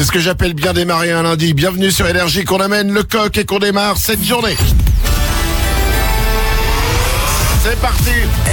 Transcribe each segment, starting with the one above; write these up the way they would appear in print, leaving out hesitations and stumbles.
ce que j'appelle bien démarrer un lundi. Bienvenue sur Énergie, qu'on amène le coq et qu'on démarre cette journée. C'est parti.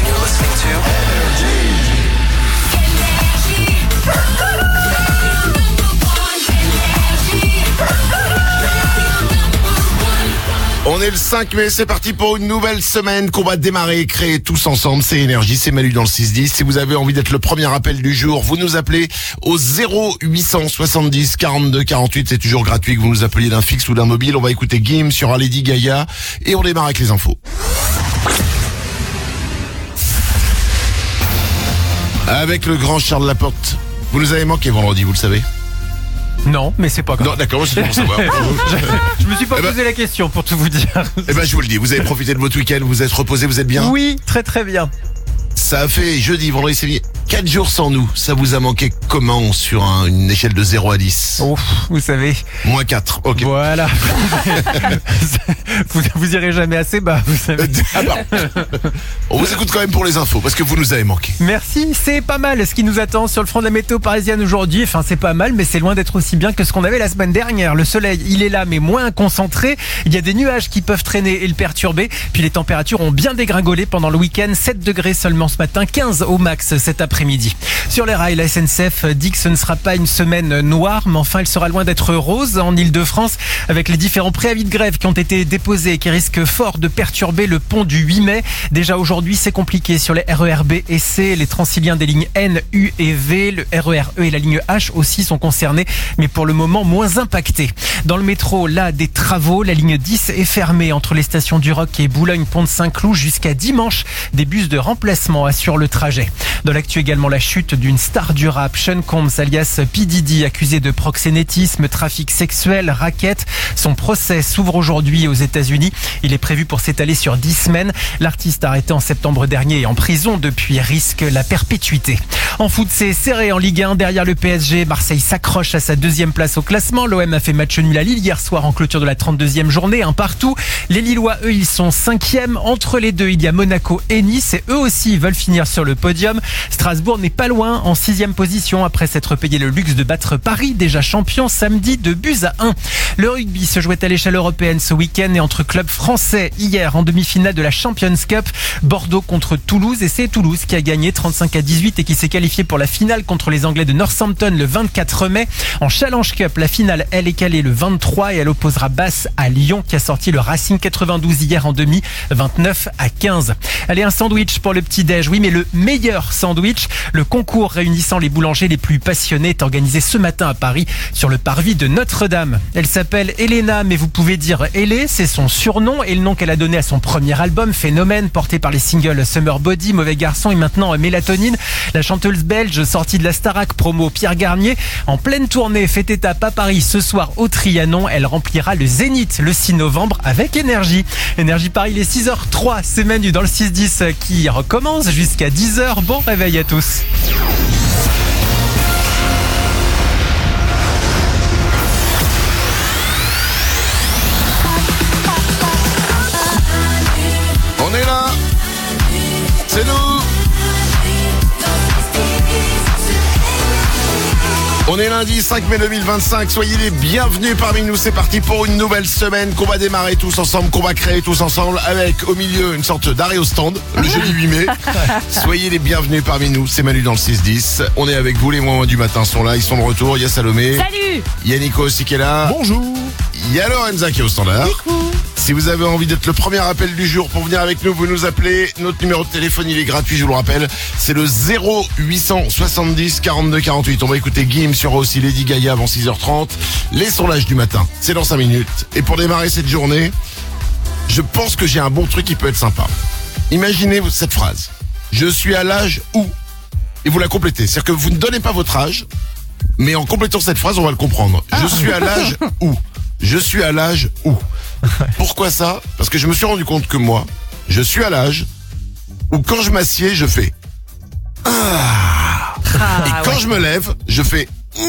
On est le 5 mai, c'est parti pour une nouvelle semaine qu'on va démarrer et créer tous ensemble. C'est Énergie, c'est Manu dans le 6-10. Si vous avez envie d'être le premier appel du jour, vous nous appelez au 0870 42 48. C'est toujours gratuit que vous nous appeliez d'un fixe ou d'un mobile. On va écouter Gims sur Lady Gaga et on démarre avec les infos. Avec le grand Charles Laporte. Vous nous avez manqué vendredi, vous le savez. Non, mais c'est pas grave. Non, d'accord, c'est pour savoir. Je me suis pas posé la question pour tout vous dire. Eh ben, je vous le dis, vous avez profité de votre week-end, vous êtes reposé, vous êtes bien? Oui, très très bien. Ça a fait jeudi, vendredi, samedi, 4 jours sans nous. Ça vous a manqué comment sur une échelle de 0 à 10? Oh, vous savez. Moins 4, ok. Voilà. vous irez jamais assez bas, vous savez. On vous écoute quand même pour les infos, parce que vous nous avez manqué. Merci, c'est pas mal ce qui nous attend sur le front de la météo parisienne aujourd'hui. Enfin, c'est pas mal, mais c'est loin d'être aussi bien que ce qu'on avait la semaine dernière. Le soleil, il est là, mais moins concentré. Il y a des nuages qui peuvent traîner et le perturber. Puis les températures ont bien dégringolé pendant le week-end. 7 degrés seulement ce matin, 15 au max cet après-midi. Sur les rails, la SNCF dit que ce ne sera pas une semaine noire, mais enfin, elle sera loin d'être rose en Ile-de-France, avec les différents préavis de grève qui ont été déposés et qui risquent fort de perturber le pont du 8 mai. Déjà aujourd'hui, c'est compliqué sur les RER B et C, les Transiliens des lignes N, U et V, le RER E et la ligne H aussi sont concernés, mais pour le moment moins impactés. Dans le métro, là, des travaux, la ligne 10 est fermée entre les stations du Roc et Boulogne-Pont-de-Saint-Cloud jusqu'à dimanche. Des bus de remplacement assurent le trajet. Dans l'actu également, la chute d'une star du rap, Sean Combs alias P. Diddy, accusé de proxénétisme, trafic sexuel, racket. Son procès s'ouvre aujourd'hui aux États-Unis. Il est prévu pour s'étaler sur 10 semaines. L'artiste arrêté en septembre dernier est en prison depuis, risque la perpétuité. En foot, c'est serré en Ligue 1 derrière le PSG. Marseille s'accroche à sa 2e place au classement. L'OM a fait match nul à Lille hier soir en clôture de la 32e journée, un partout. Les Lillois, eux, ils sont 5e. Entre les deux, il y a Monaco et Nice et eux aussi veulent finir sur le podium. Strasbourg n'est pas loin, en 6e position après s'être payé le luxe de battre Paris, déjà champion samedi 2-1. Le rugby se jouait à l'échelle européenne ce week-end et entre clubs français hier en demi-finale de la Champions Cup. Bordeaux contre Toulouse et c'est Toulouse qui a gagné 35-18 et qui s'est qualifié pour la finale contre les Anglais de Northampton le 24 mai. En Challenge Cup, la finale, elle est calée le 23 et elle opposera Basse à Lyon qui a sorti le Racing 92 hier en demi, 29-15. Allez, un sandwich pour le petit-déj. Oui, mais le meilleur sandwich. Le concours réunissant les boulangers les plus passionnés est organisé ce matin à Paris sur le parvis de Notre-Dame. Elle s'appelle Elena, mais vous pouvez dire Elé, c'est son surnom et le nom qu'elle a donné à son premier album, Phénomène, porté par les singles Summer Body, Mauvais Garçon et maintenant Mélatonine. La chanteuse belge sortie de la Starac promo Pierre Garnier, en pleine tournée, fait étape à Paris ce soir au Trianon. Elle remplira le Zénith le 6 novembre avec Énergie. Énergie Paris, il est 6h03, c'est Manu dans le 6-10 qui recommence jusqu'à 10h. Bon réveil à tous. On est là. C'est nous. On est lundi 5 mai 2025, soyez les bienvenus parmi nous, c'est parti pour une nouvelle semaine qu'on va démarrer tous ensemble, qu'on va créer tous ensemble avec au milieu une sorte d'arrêt au stand, le jeudi 8 mai. Soyez les bienvenus parmi nous, c'est Manu dans le 6-10, on est avec vous, les moins du matin sont là, ils sont de retour, il y a Salomé. Salut. Il y a Nico aussi qui est là. Bonjour. Il y a Lorenza qui est au standard. Si vous avez envie d'être le premier appel du jour pour venir avec nous, vous nous appelez. Notre numéro de téléphone, il est gratuit, je vous le rappelle. C'est le 0870 42 48. On va écouter Gims sur aussi Lady Gaga avant 6h30. Les sondages du matin, c'est dans 5 minutes. Et pour démarrer cette journée, je pense que j'ai un bon truc qui peut être sympa. Imaginez cette phrase. Je suis à l'âge où... Et vous la complétez. C'est-à-dire que vous ne donnez pas votre âge, mais en complétant cette phrase, on va le comprendre. Je suis à l'âge où... Je suis à l'âge où. Pourquoi ça? Parce que je me suis rendu compte que moi, je suis à l'âge où quand je m'assieds, je fais et quand je me lève, je fais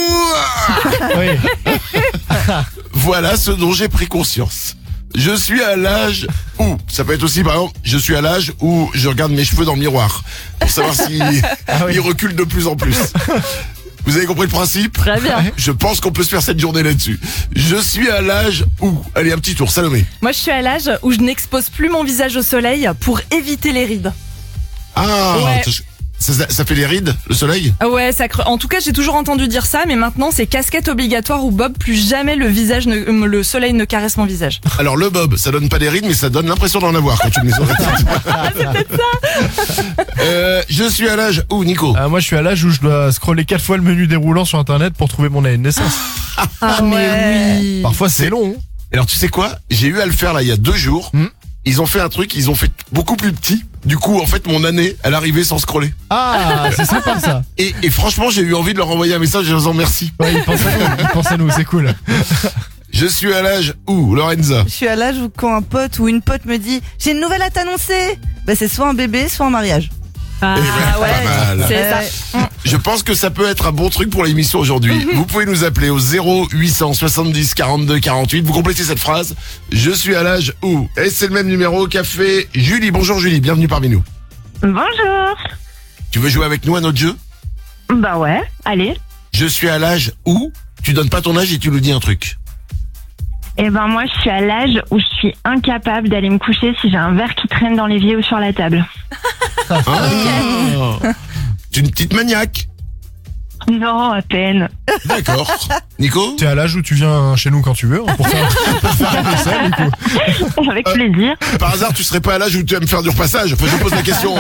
Voilà ce dont j'ai pris conscience. Je suis à l'âge où, ça peut être aussi par exemple, je suis à l'âge où je regarde mes cheveux dans le miroir pour savoir si ils reculent de plus en plus. Vous avez compris le principe? Très bien. Je pense qu'on peut se faire cette journée là-dessus. Je suis à l'âge où... Allez, un petit tour, Salomé. Moi, je suis à l'âge où je n'expose plus mon visage au soleil pour éviter les rides. Ah, Ouais. ça fait les rides, le soleil? Ouais, en tout cas, j'ai toujours entendu dire ça, mais maintenant, c'est casquette obligatoire ou bob. Plus jamais le soleil ne caresse mon visage. Alors le bob, ça donne pas des rides, mais ça donne l'impression d'en avoir quand tu le mets sur la tête. C'est peut-être ça. Je suis à l'âge où, Nico? Moi je suis à l'âge où je dois scroller 4 fois le menu déroulant sur internet pour trouver mon année de naissance. Ah, mais oui. Parfois c'est long. Alors tu sais quoi? J'ai eu à le faire là il y a 2 jours. Ils ont fait un truc, ils ont fait beaucoup plus petit. Du coup, en fait, mon année, elle arrivait sans scroller. Ah, c'est sympa ça. Et franchement, j'ai eu envie de leur envoyer un message en disant merci. Ouais, ils pensent à nous, c'est cool. Je suis à l'âge où, Lorenza? Je suis à l'âge où quand un pote ou une pote me dit j'ai une nouvelle à t'annoncer, c'est soit un bébé, soit un mariage. Ah Eh ben, ouais, pas mal. c'est ça. Je pense que ça peut être un bon truc pour l'émission aujourd'hui. Vous pouvez nous appeler au 0870 42 48. Vous complétez cette phrase. Je suis à l'âge où. Et c'est le même numéro qu'a fait Julie. Bonjour Julie, bienvenue parmi nous. Bonjour. Tu veux jouer avec nous à notre jeu? Bah ouais, allez. Je suis à l'âge où. Tu donnes pas ton âge et tu nous dis un truc. Eh ben moi, je suis à l'âge où je suis incapable d'aller me coucher si j'ai un verre qui traîne dans l'évier ou sur la table. Ah, tu es une petite maniaque. Non, à peine. D'accord. Nico? T'es à l'âge où tu viens chez nous quand tu veux pour faire la vaisselle, Nico. Avec plaisir. Par hasard, tu serais pas à l'âge où tu vas me faire du repassage? Enfin, je pose la question.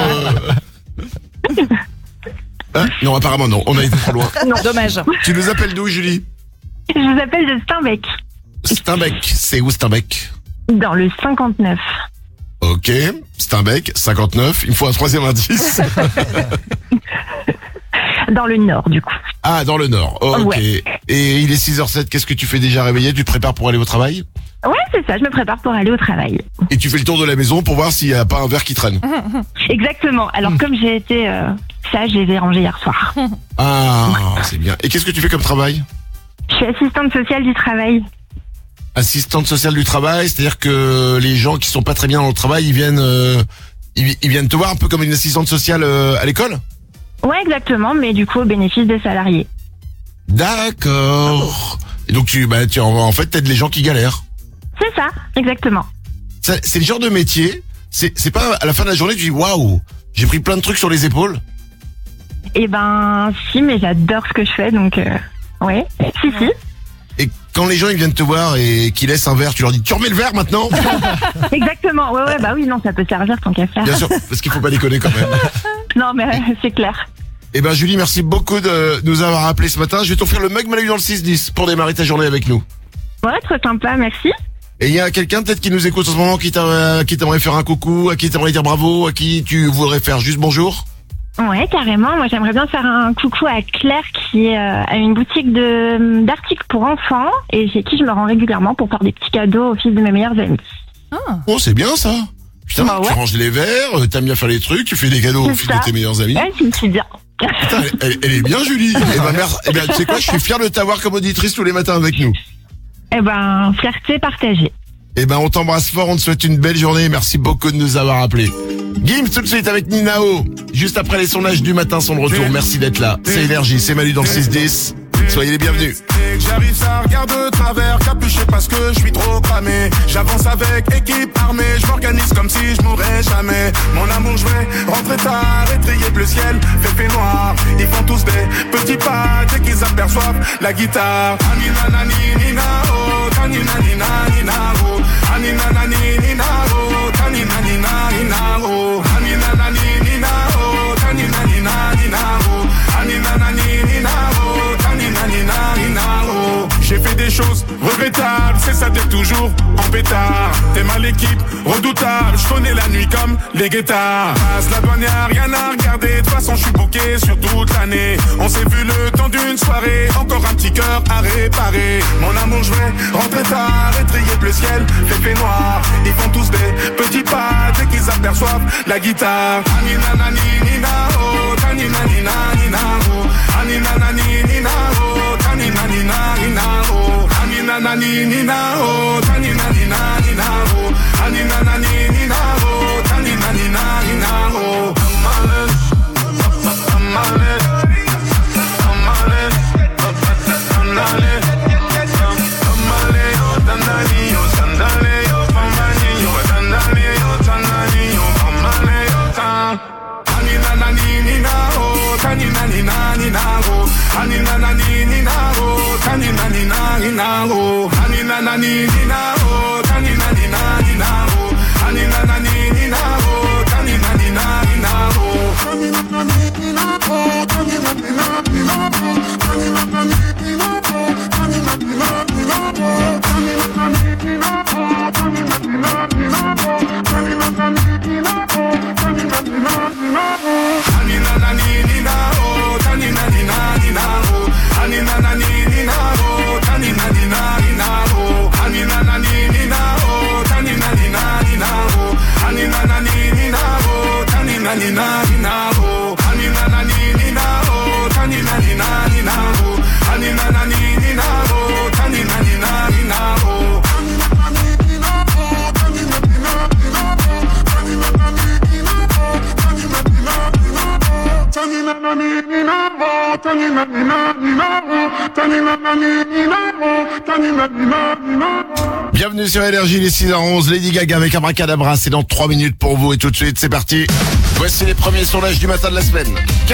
Hein? Non, apparemment non. On a été trop loin. Non, dommage. Tu nous appelles d'où, Julie? Je vous appelle de Steinbeck, Steinbeck. C'est où Steinbeck? dans le 59. Ok. Steinbeck, 59. Il me faut un 3e indice. Dans le nord, du coup. Ah, dans le Nord. Ok. Ouais. Et il est 6h07. Qu'est-ce que tu fais déjà réveillé? Tu te prépares pour aller au travail? Ouais, c'est ça, je me prépare pour aller au travail. Et tu fais le tour de la maison pour voir s'il n'y a pas un verre qui traîne. Exactement. Alors, comme j'ai été sage, je les ai rangés hier soir. Ah, c'est bien. Et qu'est-ce que tu fais comme travail? Je suis assistante sociale du travail. Assistante sociale du travail, c'est-à-dire que les gens qui sont pas très bien dans le travail, ils viennent te voir un peu comme une assistante sociale à l'école? Ouais, exactement, mais du coup, au bénéfice des salariés. D'accord. Et donc tu en fait t'aides les gens qui galèrent. C'est ça, exactement. C'est le genre de métier, c'est pas à la fin de la journée tu dis waouh, j'ai pris plein de trucs sur les épaules. Eh ben, si, mais j'adore ce que je fais, donc, ouais. Si. Et quand les gens ils viennent te voir et qu'ils laissent un verre, tu leur dis tu remets le verre maintenant? Exactement, ouais, bah oui, non, ça peut servir tant qu'à faire. Bien sûr, parce qu'il faut pas déconner quand même. Non, mais c'est clair. Eh ben Julie, merci beaucoup de nous avoir appelé ce matin. Je vais t'offrir le mug Manu dans le 6-10 pour démarrer ta journée avec nous. Ouais, trop sympa, merci. Et il y a quelqu'un peut-être qui nous écoute en ce moment qui t'aimerait faire un coucou, à qui t'aimerais dire bravo, à qui tu voudrais faire juste bonjour? Ouais, carrément. Moi, j'aimerais bien faire un coucou à Claire qui a une boutique d'articles pour enfants et chez qui je me rends régulièrement pour faire des petits cadeaux au fils de mes meilleurs amis. Oh, c'est bien ça. Putain, Bah ouais. tu ranges les verres, t'aimes bien faire les trucs, tu fais des cadeaux au C'est fils ça. de tes meilleurs amis. Ouais, je me suis bien. Putain, elle est bien Julie. Eh ben, merci. Eh ben, tu sais quoi, je suis fier de t'avoir comme auditrice tous les matins avec nous. Eh ben, fierté partagée. Eh ben, on t'embrasse fort, on te souhaite une belle journée. Merci beaucoup de nous avoir appelés. Gims tout de suite avec Ninao. Juste après les sondages du matin sont de retour. Merci d'être là. C'est Énergie, c'est Manu dans le 6-10. Soyez les bienvenus. J'arrive, ça regarde de travers, capuché parce que je suis trop cramé. J'avance avec équipe armée, je m'organise comme si je mourrais jamais. Mon amour, je vais rentrer tard, étrier bleu ciel, fait noir. Ils font tous des petits pas dès qu'ils aperçoivent la guitare. Anina nani nina oh, tanina nina nina oh, anina nani nina oh, tanina nina nina oh, anina nani nina oh, tanina nina nina oh, anina nani nina oh, tanina nina nina oh. J'ai fait des choses regrettables, c'est ça d'être toujours en pétard. T'es mal l'équipe, redoutable, je connais la nuit comme les guettards. Passe la douane, y'a rien à regarder, de toute façon je suis bouqué sur toute l'année. On s'est vu le temps d'une soirée, encore un petit cœur à réparer. Mon amour, je vais rentrer tard, étrier bleu ciel, fait noir. Ils font tous des petits pas dès qu'ils aperçoivent la guitare. Anina nani nina oh, tanina nina nina oh, anina nani nina oh, tanina nina nina oh, anina nani nina oh, tanina nina nina oh, anina nani nina oh, tanina nina nina oh. I'm all in, I'm all in, I'm all in. Anina na ni ni na oh, tanina ni na ni na oh. Anina na ni ni na oh, tanina ni na ni na oh. Anina na ni ni na oh, tanina ni na ni na oh. Anina na ni ni na oh, tanina ni na ni na oh. Anina na ni ni na oh, tanina ni na ni na oh. Anina na ni ni na oh, tanina ni na ni na oh. Anina na ni ni na oh, tanina ni na ni na oh. Anina na ni ni na oh, tanina ni na ni na oh. Anina na ni ni na oh, tanina ni na ni na oh. Anina na ni ni na oh, tanina ni na ni na oh. Anina na ni ni na oh, tanina ni na ni na oh. Anina na ni ni na oh, tanina ni na ni na oh. Anina na ni ni na oh, tanina ni na ni na oh. Anina na ni ni na oh, tanina ni na ni na oh. Anina na ni ni na oh, tanina ni na ni na oh. Anina na ni ni na oh, tanina ni na ni na oh. Tanina na ni ni na oh, tanina ni na ni na oh. Tanina na ni ni na oh, tanina ni na ni na oh. Bienvenue sur Énergie, les 6h11, Lady Gaga avec Abracadabra, c'est dans 3 minutes pour vous et tout de suite, c'est parti. Voici les premiers sondages du matin de la semaine.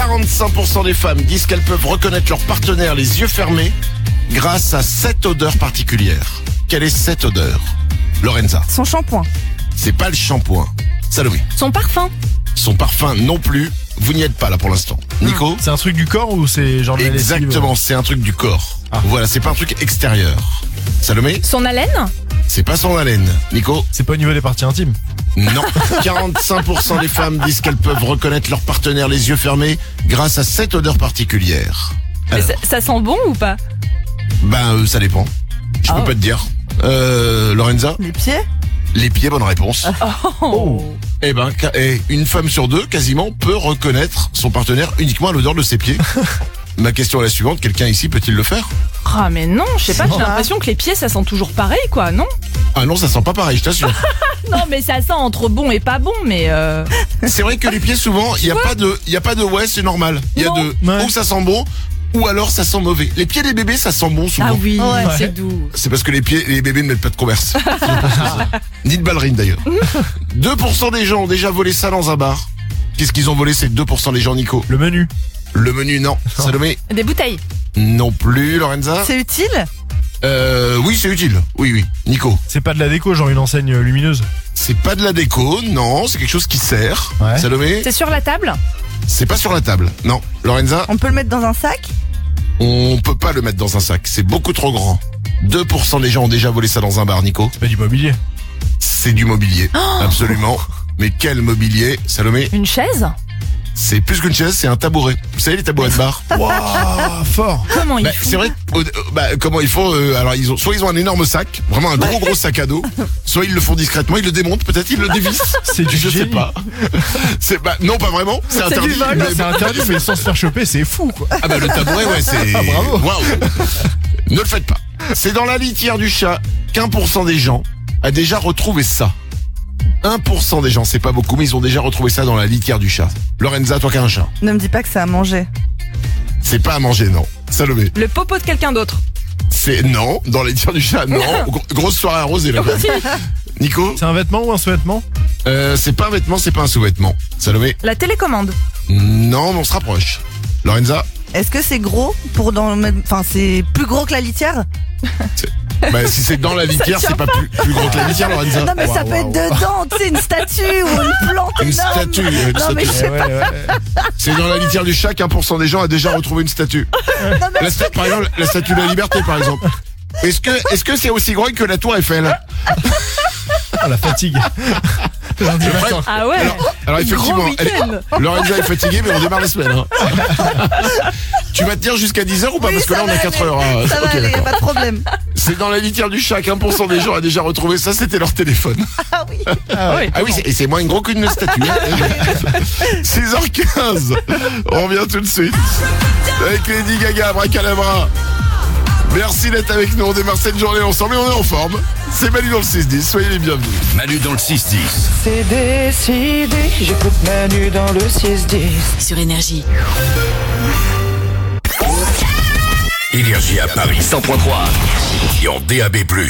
45% des femmes disent qu'elles peuvent reconnaître leur partenaire les yeux fermés grâce à 7 odeurs particulières. Quelle est cette odeur? Lorenza. Son shampoing. C'est pas le shampoing. Salomé. Son parfum. Son parfum non plus. Vous n'y êtes pas là pour l'instant. Nico. C'est un truc du corps ou c'est genre de la lessive? Exactement, c'est un truc du corps. Ah. Voilà, c'est pas un truc extérieur. Salomé. Son haleine. C'est pas son haleine. Nico. C'est pas au niveau des parties intimes? Non. 45% des femmes disent qu'elles peuvent reconnaître leur partenaire les yeux fermés grâce à 7 odeurs particulières. Mais Alors, ça sent bon ou pas? ça dépend. Je peux pas te dire. Lorenza. Les pieds. Les pieds, bonne réponse. Oh. Une femme sur deux, quasiment, peut reconnaître son partenaire uniquement à l'odeur de ses pieds. Ma question est la suivante, quelqu'un ici peut-il le faire? Ah mais non, je sais pas, j'ai l'impression que les pieds ça sent toujours pareil quoi, non? Ah non, ça sent pas pareil, je t'assure. Non mais ça sent entre bon et pas bon, mais C'est vrai que les pieds, souvent, il y a pas de ouais, c'est normal. Il y a Non. de Ouais. ou ça sent bon, ou alors ça sent mauvais. Les pieds des bébés, ça sent bon souvent. ah oui, Ouais. c'est doux. C'est parce que les bébés ne mettent pas de Converse. Ni de ballerine d'ailleurs. 2% des gens ont déjà volé ça dans un bar. Qu'est-ce qu'ils ont volé ces 2% des gens, Nico? Le menu. Le menu, non. Salomé? Des bouteilles. Non plus. Lorenza? C'est utile. Oui, c'est utile. Oui. Nico? C'est pas de la déco, genre une enseigne lumineuse. C'est pas de la déco, non. C'est quelque chose qui sert. Ouais. Salomé? C'est sur la table. C'est pas sur la table. Non. Lorenza? On peut le mettre dans un sac. On peut pas le mettre dans un sac. C'est beaucoup trop grand. 2% des gens ont déjà volé ça dans un bar, Nico. C'est pas du mobilier. C'est du mobilier. Absolument. Mais quel mobilier? Salomé? Une chaise. C'est plus qu'une chaise, c'est un tabouret. Vous savez les tabourets de bar? Waouh, fort. Comment ils font? C'est vrai. Comment ils font? Alors soit ils ont un énorme sac, vraiment un gros sac à dos. Soit ils le font discrètement, ils le démontent, peut-être ils le dévissent. C'est du Je sais génie. pas. Non, pas vraiment. C'est interdit. du vol. mais- C'est interdit, mais sans se faire choper, c'est fou quoi. Ah bah le tabouret, ouais, c'est. Bravo. Waouh. Ne le faites pas. C'est dans la litière du chat qu'1% des gens a déjà retrouvé ça. 1% des gens, c'est pas beaucoup, mais ils ont déjà retrouvé ça dans la litière du chat. Lorenza, toi qui as un chat. Ne me dis pas que c'est à manger. C'est pas à manger, non. Salomé. Le popo de quelqu'un d'autre. C'est non, dans la litière du chat, non. Grosse soirée arrosée là. Nico. C'est un vêtement ou un sous-vêtement? C'est pas un vêtement, c'est pas un sous-vêtement. Salomé. La télécommande. Non, mais on se rapproche. Lorenza. Est-ce que c'est gros pour dans le même... Enfin, c'est plus gros que la litière? Si c'est dans la litière, c'est pas plus gros que la litière, Lorenza. Non mais ça peut être dedans, tu sais, une statue ou une plante Une énorme. statue, une Non mais je statue. sais pas. C'est dans la litière du chat qu'1% des gens a déjà retrouvé une statue. Par exemple, la statue de la liberté, par exemple. Est-ce que c'est aussi gros que la tour Eiffel? Ah, la fatigue. Lundi matin. Ah ouais. Alors effectivement, Gros week-end. Lorenza est fatiguée, mais on démarre la semaine. Hein. Tu vas tenir jusqu'à 10h ou pas? Oui, Parce que ça là, on va a 4 aller. heures. hein. Ça va Ok, aller, y a d'accord. pas de problème. C'est dans la litière du chat qu'1% des gens a déjà retrouvé ça, c'était leur téléphone. Ah oui. Ah oui. Et c'est moins gros qu'une statue. 6h15. On revient tout de suite. Avec Lady Gaga, Abracadabra. Merci d'être avec nous. On démarre cette journée ensemble et on est en forme. C'est Manu dans le 6-10. Soyez les bienvenus. Manu dans le 6-10. C'est décidé, j'écoute Manu dans le 6-10. Sur Énergie. Énergie à Paris 100.3 et en DAB+.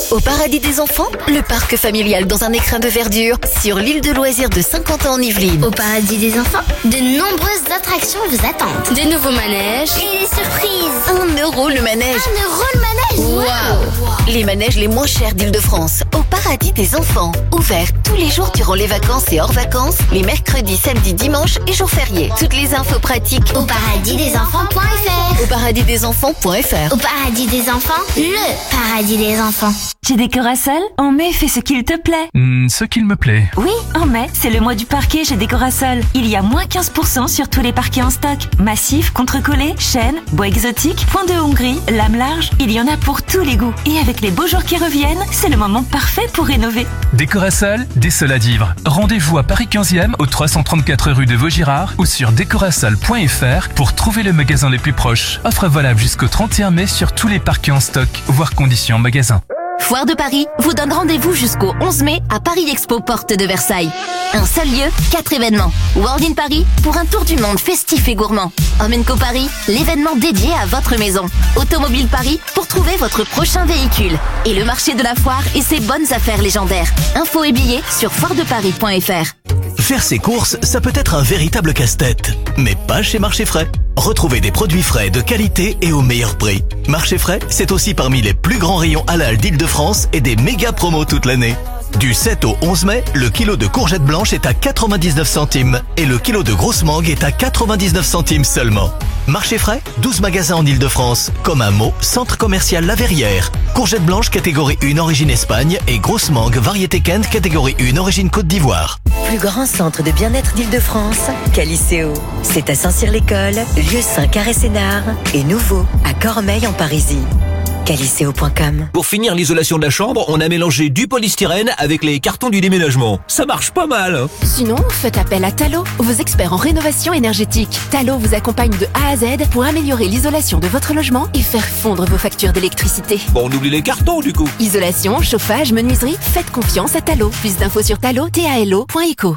Au Paradis des Enfants, le parc familial dans un écrin de verdure sur l'île de loisirs de Saint-Quentin en Yvelines. Au Paradis des Enfants, de nombreuses attractions vous attendent. Des nouveaux manèges et des surprises. 1 euro le manège. 1 euro le manège. Waouh! Les manèges les moins chers d'Île-de-France. Au Paradis des Enfants. Ouvert tous les jours durant les vacances et hors vacances, les mercredis, samedis, dimanches et jours fériés. Toutes les infos pratiques Au paradisdesenfants.fr. au paradisdesenfants.fr. Au Paradis des Enfants, le Paradis des Enfants. Chez Décorasol, en mai, fais ce qu'il te plaît. Ce qu'il me plaît. Oui, en mai, c'est le mois du parquet chez Décorasol. Il y a moins 15% sur tous les parquets en stock. Massifs, contre-collés, chêne, bois exotique, point de Hongrie, lame large, il y en a pour tous les goûts. Et avec les beaux jours qui reviennent, c'est le moment parfait pour rénover. Décorasol, des sols à vivre. Rendez-vous à Paris 15e, au 334 rue de Vaugirard ou sur décorasol.fr pour trouver le magasin le plus proche. Offre valable jusqu'au 31 mai sur tous les parquets en stock, voire conditions en magasin. Foire de Paris vous donne rendez-vous jusqu'au 11 mai à Paris Expo Porte de Versailles. Un seul lieu, 4 événements. World in Paris pour un tour du monde festif et gourmand. Home & Co Paris, l'événement dédié à votre maison. Automobile Paris pour trouver votre prochain véhicule. Et le marché de la foire et ses bonnes affaires légendaires. Infos et billets sur foiredeparis.fr. Faire ses courses, ça peut être un véritable casse-tête. Mais pas chez Marché Frais. Retrouvez des produits frais de qualité et au meilleur prix. Marché Frais, c'est aussi parmi les plus grands rayons halal d'Île-de-France et des méga promos toute l'année. Du 7 au 11 mai, le kilo de courgettes blanches est à 99 centimes et le kilo de grosses mangues est à 99 centimes seulement. Marché Frais, 12 magasins en Île-de-France, comme un mot, centre commercial La Verrière. Courgettes blanches catégorie 1 origine Espagne et grosses mangues variété Kent catégorie 1 origine Côte d'Ivoire. Plus grand centre de bien-être d'Île-de-France, Caliceo. C'est à Saint-Cyr-l'École, lieu Saint-Carré-Sénard et nouveau à Cormeilles en Parisis. Caliceo.com. Pour finir l'isolation de la chambre, on a mélangé du polystyrène avec les cartons du déménagement. Ça marche pas mal, hein. Sinon, faites appel à Talo, vos experts en rénovation énergétique. Talo vous accompagne de A à Z pour améliorer l'isolation de votre logement et faire fondre vos factures d'électricité. Bon, on oublie les cartons du coup. Isolation, chauffage, menuiserie, faites confiance à Talo. Plus d'infos sur talo.eco.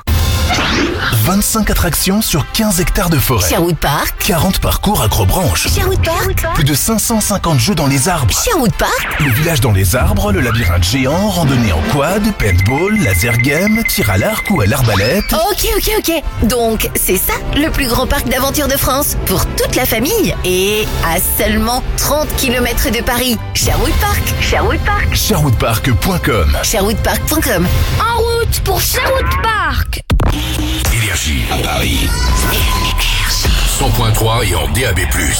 25 attractions sur 15 hectares de forêt. Sherwood Park. 40 parcours accrobranche. Sherwood Park. Plus de 550 jeux dans les arbres. Sherwood Park. Le village dans les arbres, le labyrinthe géant, randonnée en quad, paintball, laser game, tir à l'arc ou à l'arbalète. Ok. Donc, c'est ça, le plus grand parc d'aventure de France, pour toute la famille. Et à seulement 30 km de Paris. Sherwood Park. Sherwoodpark.com. Sherwoodpark.com. En route pour Sherwood Park. Énergie à Paris. 100.3 et en DAB+.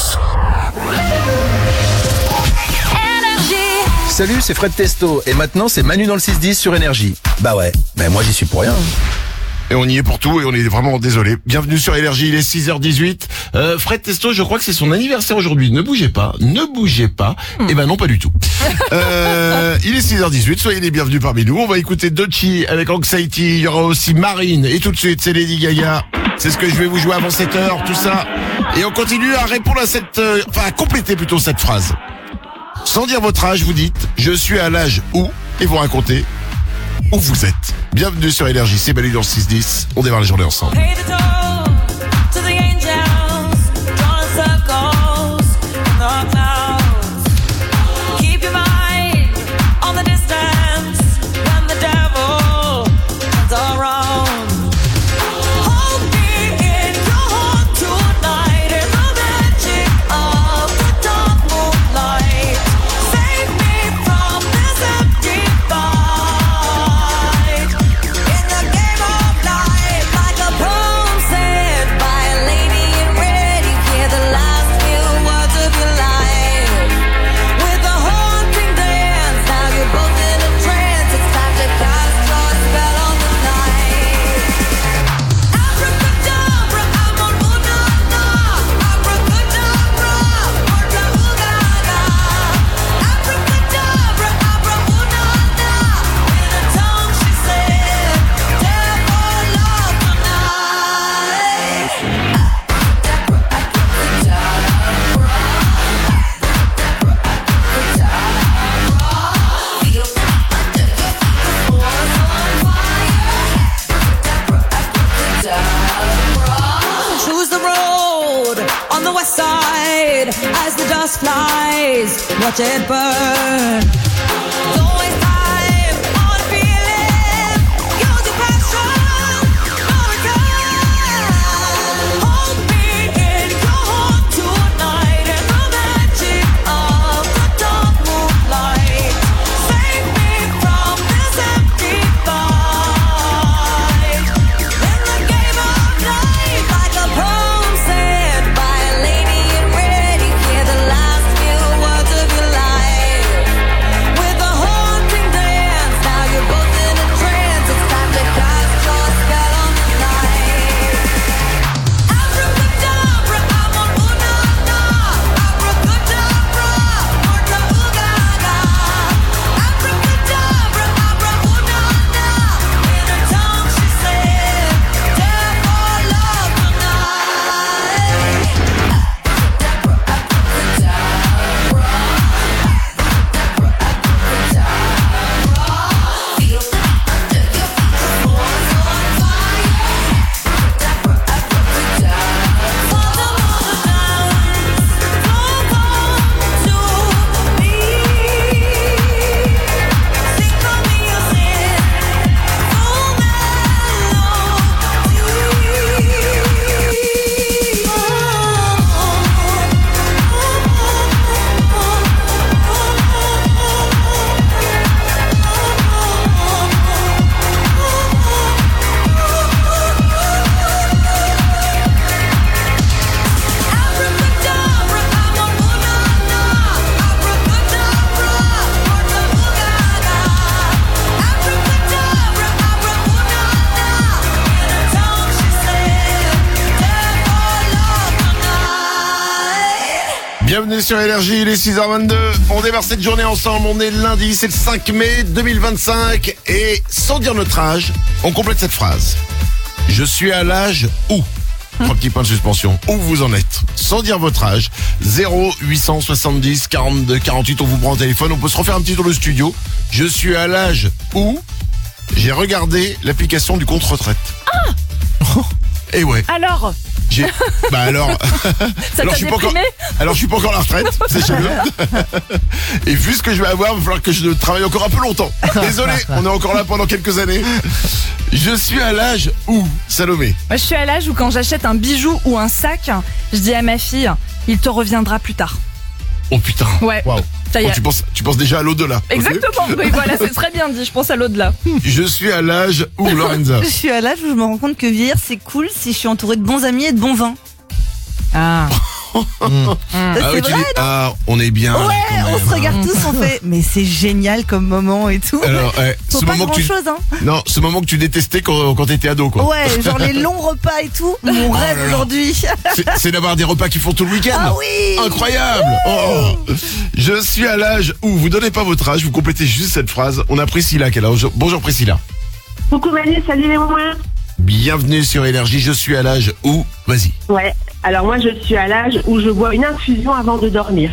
Salut, c'est Fred Testo. Et maintenant, c'est Manu dans le 6-10 sur Énergie. Bah ouais, mais moi j'y suis pour rien. Et on y est pour tout et on est vraiment désolé. Bienvenue sur Énergie, il est 6h18. Fred Testo, je crois que c'est son anniversaire aujourd'hui. Ne bougez pas. Eh ben non, pas du tout. Il est 6h18, soyez les bienvenus parmi nous. On va écouter Doechii avec Anxiety. Il y aura aussi Marine. Et tout de suite, c'est Lady Gaga. C'est ce que je vais vous jouer avant 7h, tout ça. Et on continue à répondre à à compléter plutôt cette phrase. Sans dire votre âge, vous dites « Je suis à l'âge où » et vous racontez où vous êtes. Bienvenue sur Énergie, c'est Manu dans le 6-10. On démarre la journée ensemble. Watch it burn. Don't waste time. Bienvenue sur Énergie, il est 6h22. On démarre cette journée ensemble, on est lundi, c'est le 5 mai 2025. Et sans dire notre âge, on complète cette phrase. Je suis à l'âge où 3 petits points de suspension. Où vous en êtes? Sans dire votre âge. 0870 42 48, on vous prend au téléphone. On peut se refaire un petit tour de studio. Je suis à l'âge où j'ai regardé l'application du compte retraite. Et ouais. Alors alors. Ça t'a déprimé ? Alors je suis pas encore à la retraite, sachez-le. Et vu ce que je vais avoir, il va falloir que je travaille encore un peu longtemps. Désolé, on est encore là pendant quelques années. Je suis à l'âge où, Salomé? Moi, je suis à l'âge où quand j'achète un bijou ou un sac, je dis à ma fille, il te reviendra plus tard. Oh putain. Ouais. Wow. Ça y est. Tu penses déjà à l'au-delà. Exactement. Okay. Oui, voilà, c'est très bien dit. Je pense à l'au-delà. Je suis à l'âge où, Lorenza? Je suis à l'âge où je me rends compte que vieillir c'est cool si je suis entourée de bons amis et de bons vins. Ah. C'est vrai, on est bien. Ouais, on se regarde tous, on fait. Mais c'est génial comme moment et tout. Alors, faut ce pas moment grand chose, hein. Non, ce moment que tu détestais quand t'étais ado, quoi. Ouais, genre les longs repas et tout. Mon rêve aujourd'hui. C'est d'avoir des repas qui font tout le week-end. Ah oui. Incroyable. Oh. Je suis à l'âge où vous donnez pas votre âge, vous complétez juste cette phrase. On a Priscilla qui est là. Bonjour Priscilla. Coucou Manu, salut les moyens. Bienvenue sur Énergie, je suis à l'âge où... Vas-y. Ouais, alors moi je suis à l'âge où je bois une infusion avant de dormir.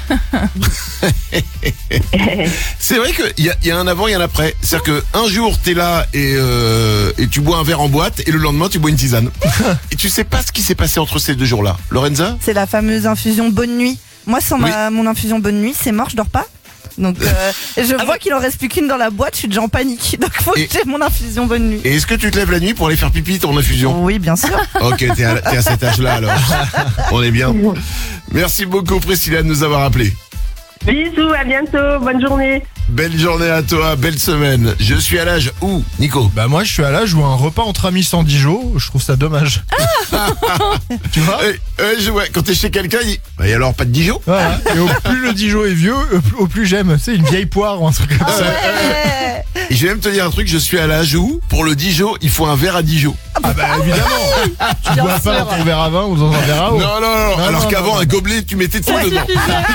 C'est vrai qu'il y a un avant et un après. C'est-à-dire qu'un jour t'es là et tu bois un verre en boîte et le lendemain tu bois une tisane. Et tu sais pas ce qui s'est passé entre ces 2 jours-là. Lorenza? C'est la fameuse infusion bonne nuit. Moi sans mon infusion bonne nuit, c'est mort, je dors pas. Donc je vois qu'il en reste plus qu'une dans la boîte, je suis déjà en panique. Donc faut que j'ai mon infusion bonne nuit. Et est-ce que tu te lèves la nuit pour aller faire pipi ton infusion? Oui, bien sûr. Ok, t'es à cet âge-là alors. On est bien. Merci beaucoup Priscilla de nous avoir appelés. Bisous, à bientôt, bonne journée. Belle journée à toi, belle semaine. Je suis à l'âge où, Nico? Bah moi je suis à l'âge où un repas entre amis sans Dijon, je trouve ça dommage. Tu vois? Ouais, quand t'es chez quelqu'un, il dit bah et alors pas de Dijon? Voilà. Et au plus le Dijon est vieux, au plus j'aime. C'est une vieille poire ou un truc comme ça. Ouais. Et je vais même te dire un truc, je suis à l'âge où, pour le Dijon, il faut un verre à Dijon. Ah bah évidemment. Tu bois pas dans ton verre à vin ou dans un verre à eau. Non. Alors qu'avant, un gobelet, tu mettais tout dedans.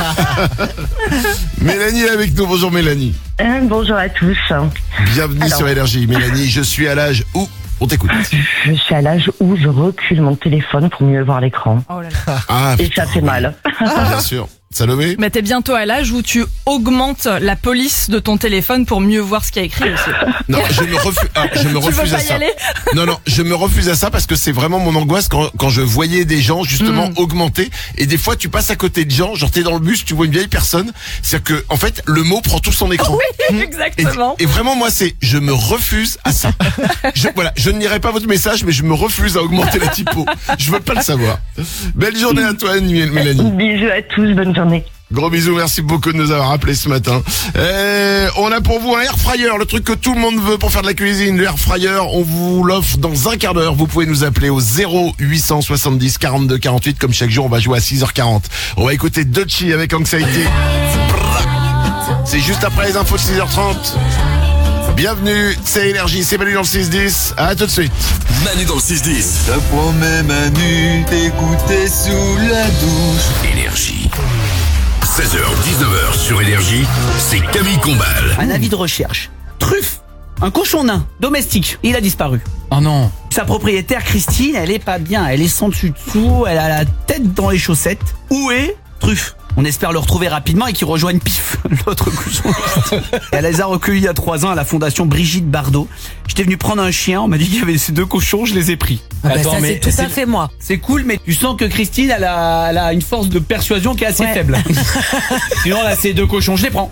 Mélanie est avec nous. Bonjour Mélanie. Bonjour à tous. Bienvenue sur Énergie. Mélanie, je suis à l'âge où... On t'écoute. Je suis à l'âge où je recule mon téléphone pour mieux voir l'écran. Oh là là. Et ça fait mal. Bien sûr. Salomé? Mais t'es bientôt à l'âge où tu augmentes la police de ton téléphone pour mieux voir ce qu'il y a écrit aussi. Non, je me refuse à ça. Non, je me refuse à ça parce que c'est vraiment mon angoisse quand je voyais des gens justement augmenter. Et des fois, tu passes à côté de gens, genre t'es dans le bus, tu vois une vieille personne. C'est-à-dire que, en fait, le mot prend tout son écran. Oui, exactement. Et vraiment, moi, je me refuse à ça. Je ne lirai pas votre message, mais je me refuse à augmenter la typo. Je veux pas le savoir. Belle journée à toi, Mélanie. Bisous à tous, bonne journée. Gros bisous, merci beaucoup de nous avoir appelés ce matin. On a pour vous un air fryer, le truc que tout le monde veut pour faire de la cuisine. Le air fryer, on vous l'offre dans un quart d'heure. Vous pouvez nous appeler au 0870 42 48. Comme chaque jour, on va jouer à 6h40. On va écouter Dochi avec Anxiety. C'est juste après les infos de 6h30. Bienvenue, c'est Énergie, c'est Manu dans le 6-10. À tout de suite. Manu dans le 6-10. Ça promet Manu d'écouter sous la douche. Énergie. 16h, 19h sur Énergie, c'est Camille Combal. Un avis de recherche. Truffe. Un cochon nain, domestique. Il a disparu. Oh non. Sa propriétaire Christine, elle est pas bien. Elle est sans dessus-dessous, elle a la tête dans les chaussettes. Où est Truffe? On espère le retrouver rapidement et qu'il rejoigne Pif, l'autre cochon. Elle les a recueillis il y a 3 ans à la fondation Brigitte Bardot. J'étais venu prendre un chien, on m'a dit qu'il y avait ces 2 cochons, je les ai pris. Attends, ça c'est tout à fait moi. C'est cool, mais tu sens que Christine, elle a une force de persuasion qui est assez faible. Sinon là, ces 2 cochons, je les prends.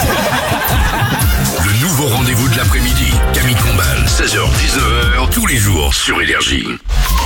Le nouveau rendez-vous de l'après-midi. Camille Combal, 16h, 19h, tous les jours sur Énergie.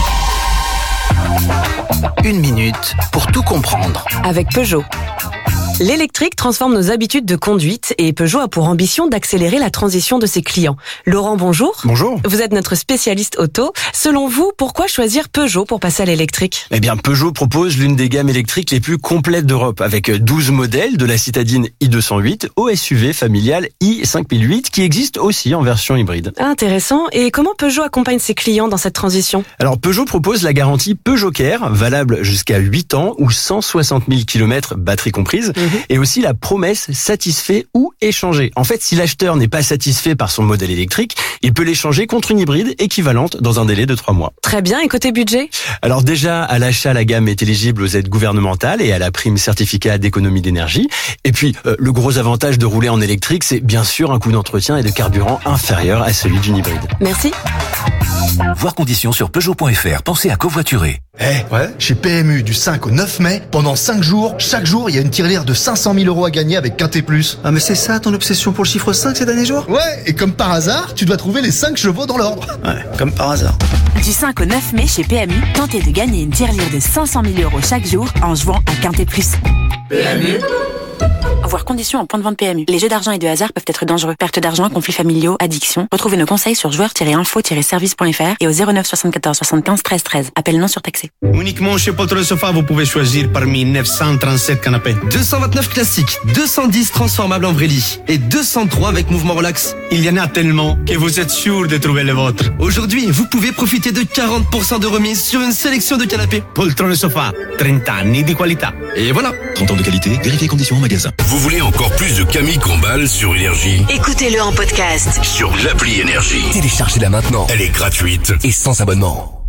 1 minute pour tout comprendre. Avec Peugeot. L'électrique transforme nos habitudes de conduite et Peugeot a pour ambition d'accélérer la transition de ses clients. Laurent, bonjour. Bonjour. Vous êtes notre spécialiste auto. Selon vous, pourquoi choisir Peugeot pour passer à l'électrique? Eh bien, Peugeot propose l'une des gammes électriques les plus complètes d'Europe, avec 12 modèles de la citadine i208 au SUV familial i5008 qui existe aussi en version hybride. Intéressant. Et comment Peugeot accompagne ses clients dans cette transition? Alors, Peugeot propose la garantie Peugeot Care, valable jusqu'à 8 ans ou 160 000 km, batterie comprise, et aussi la promesse satisfait ou échangé. En fait, si l'acheteur n'est pas satisfait par son modèle électrique, il peut l'échanger contre une hybride équivalente dans un délai de 3 mois. Très bien. Et côté budget? Alors déjà, à l'achat, la gamme est éligible aux aides gouvernementales et à la prime certificat d'économie d'énergie. Et puis, le gros avantage de rouler en électrique, c'est bien sûr un coût d'entretien et de carburant inférieur à celui d'une hybride. Merci. Voir conditions sur Peugeot.fr. Pensez à covoiturer. Chez PMU, du 5 au 9 mai, pendant 5 jours, chaque jour, il y a une tirelire de 500 000 € à gagner avec Quintet Plus. Ah mais c'est ça ton obsession pour le chiffre 5 ces derniers jours? Ouais, et comme par hasard, tu dois trouver les 5 chevaux dans l'ordre. Ouais, comme par hasard. Du 5 au 9 mai chez PMU, tentez de gagner une tirelire de 500 000 € chaque jour en jouant à Quintet Plus. PMU. Voir conditions en point de vente PMU. Les jeux d'argent et de hasard peuvent être dangereux. Perte d'argent, conflits familiaux, addiction. Retrouvez nos conseils sur joueurs-info-service.fr et au 09 74 75 13 13. Appel non surtaxé. Uniquement chez Poltron Sofa, vous pouvez choisir parmi 937 canapés. 229 classiques, 210 transformables en vrai lit et 203 avec mouvement relax. Il y en a tellement que vous êtes sûr de trouver le vôtre. Aujourd'hui, vous pouvez profiter de 40% de remise sur une sélection de canapés. Poltron Sofa, 30 anni di qualità. Et voilà. 30 ans de qualité, vérifiez conditions en magasin. Vous voulez encore plus de Camille Combal sur Énergie? Écoutez-le en podcast Sur l'appli Énergie. Téléchargez-la maintenant. Elle est gratuite Et sans abonnement.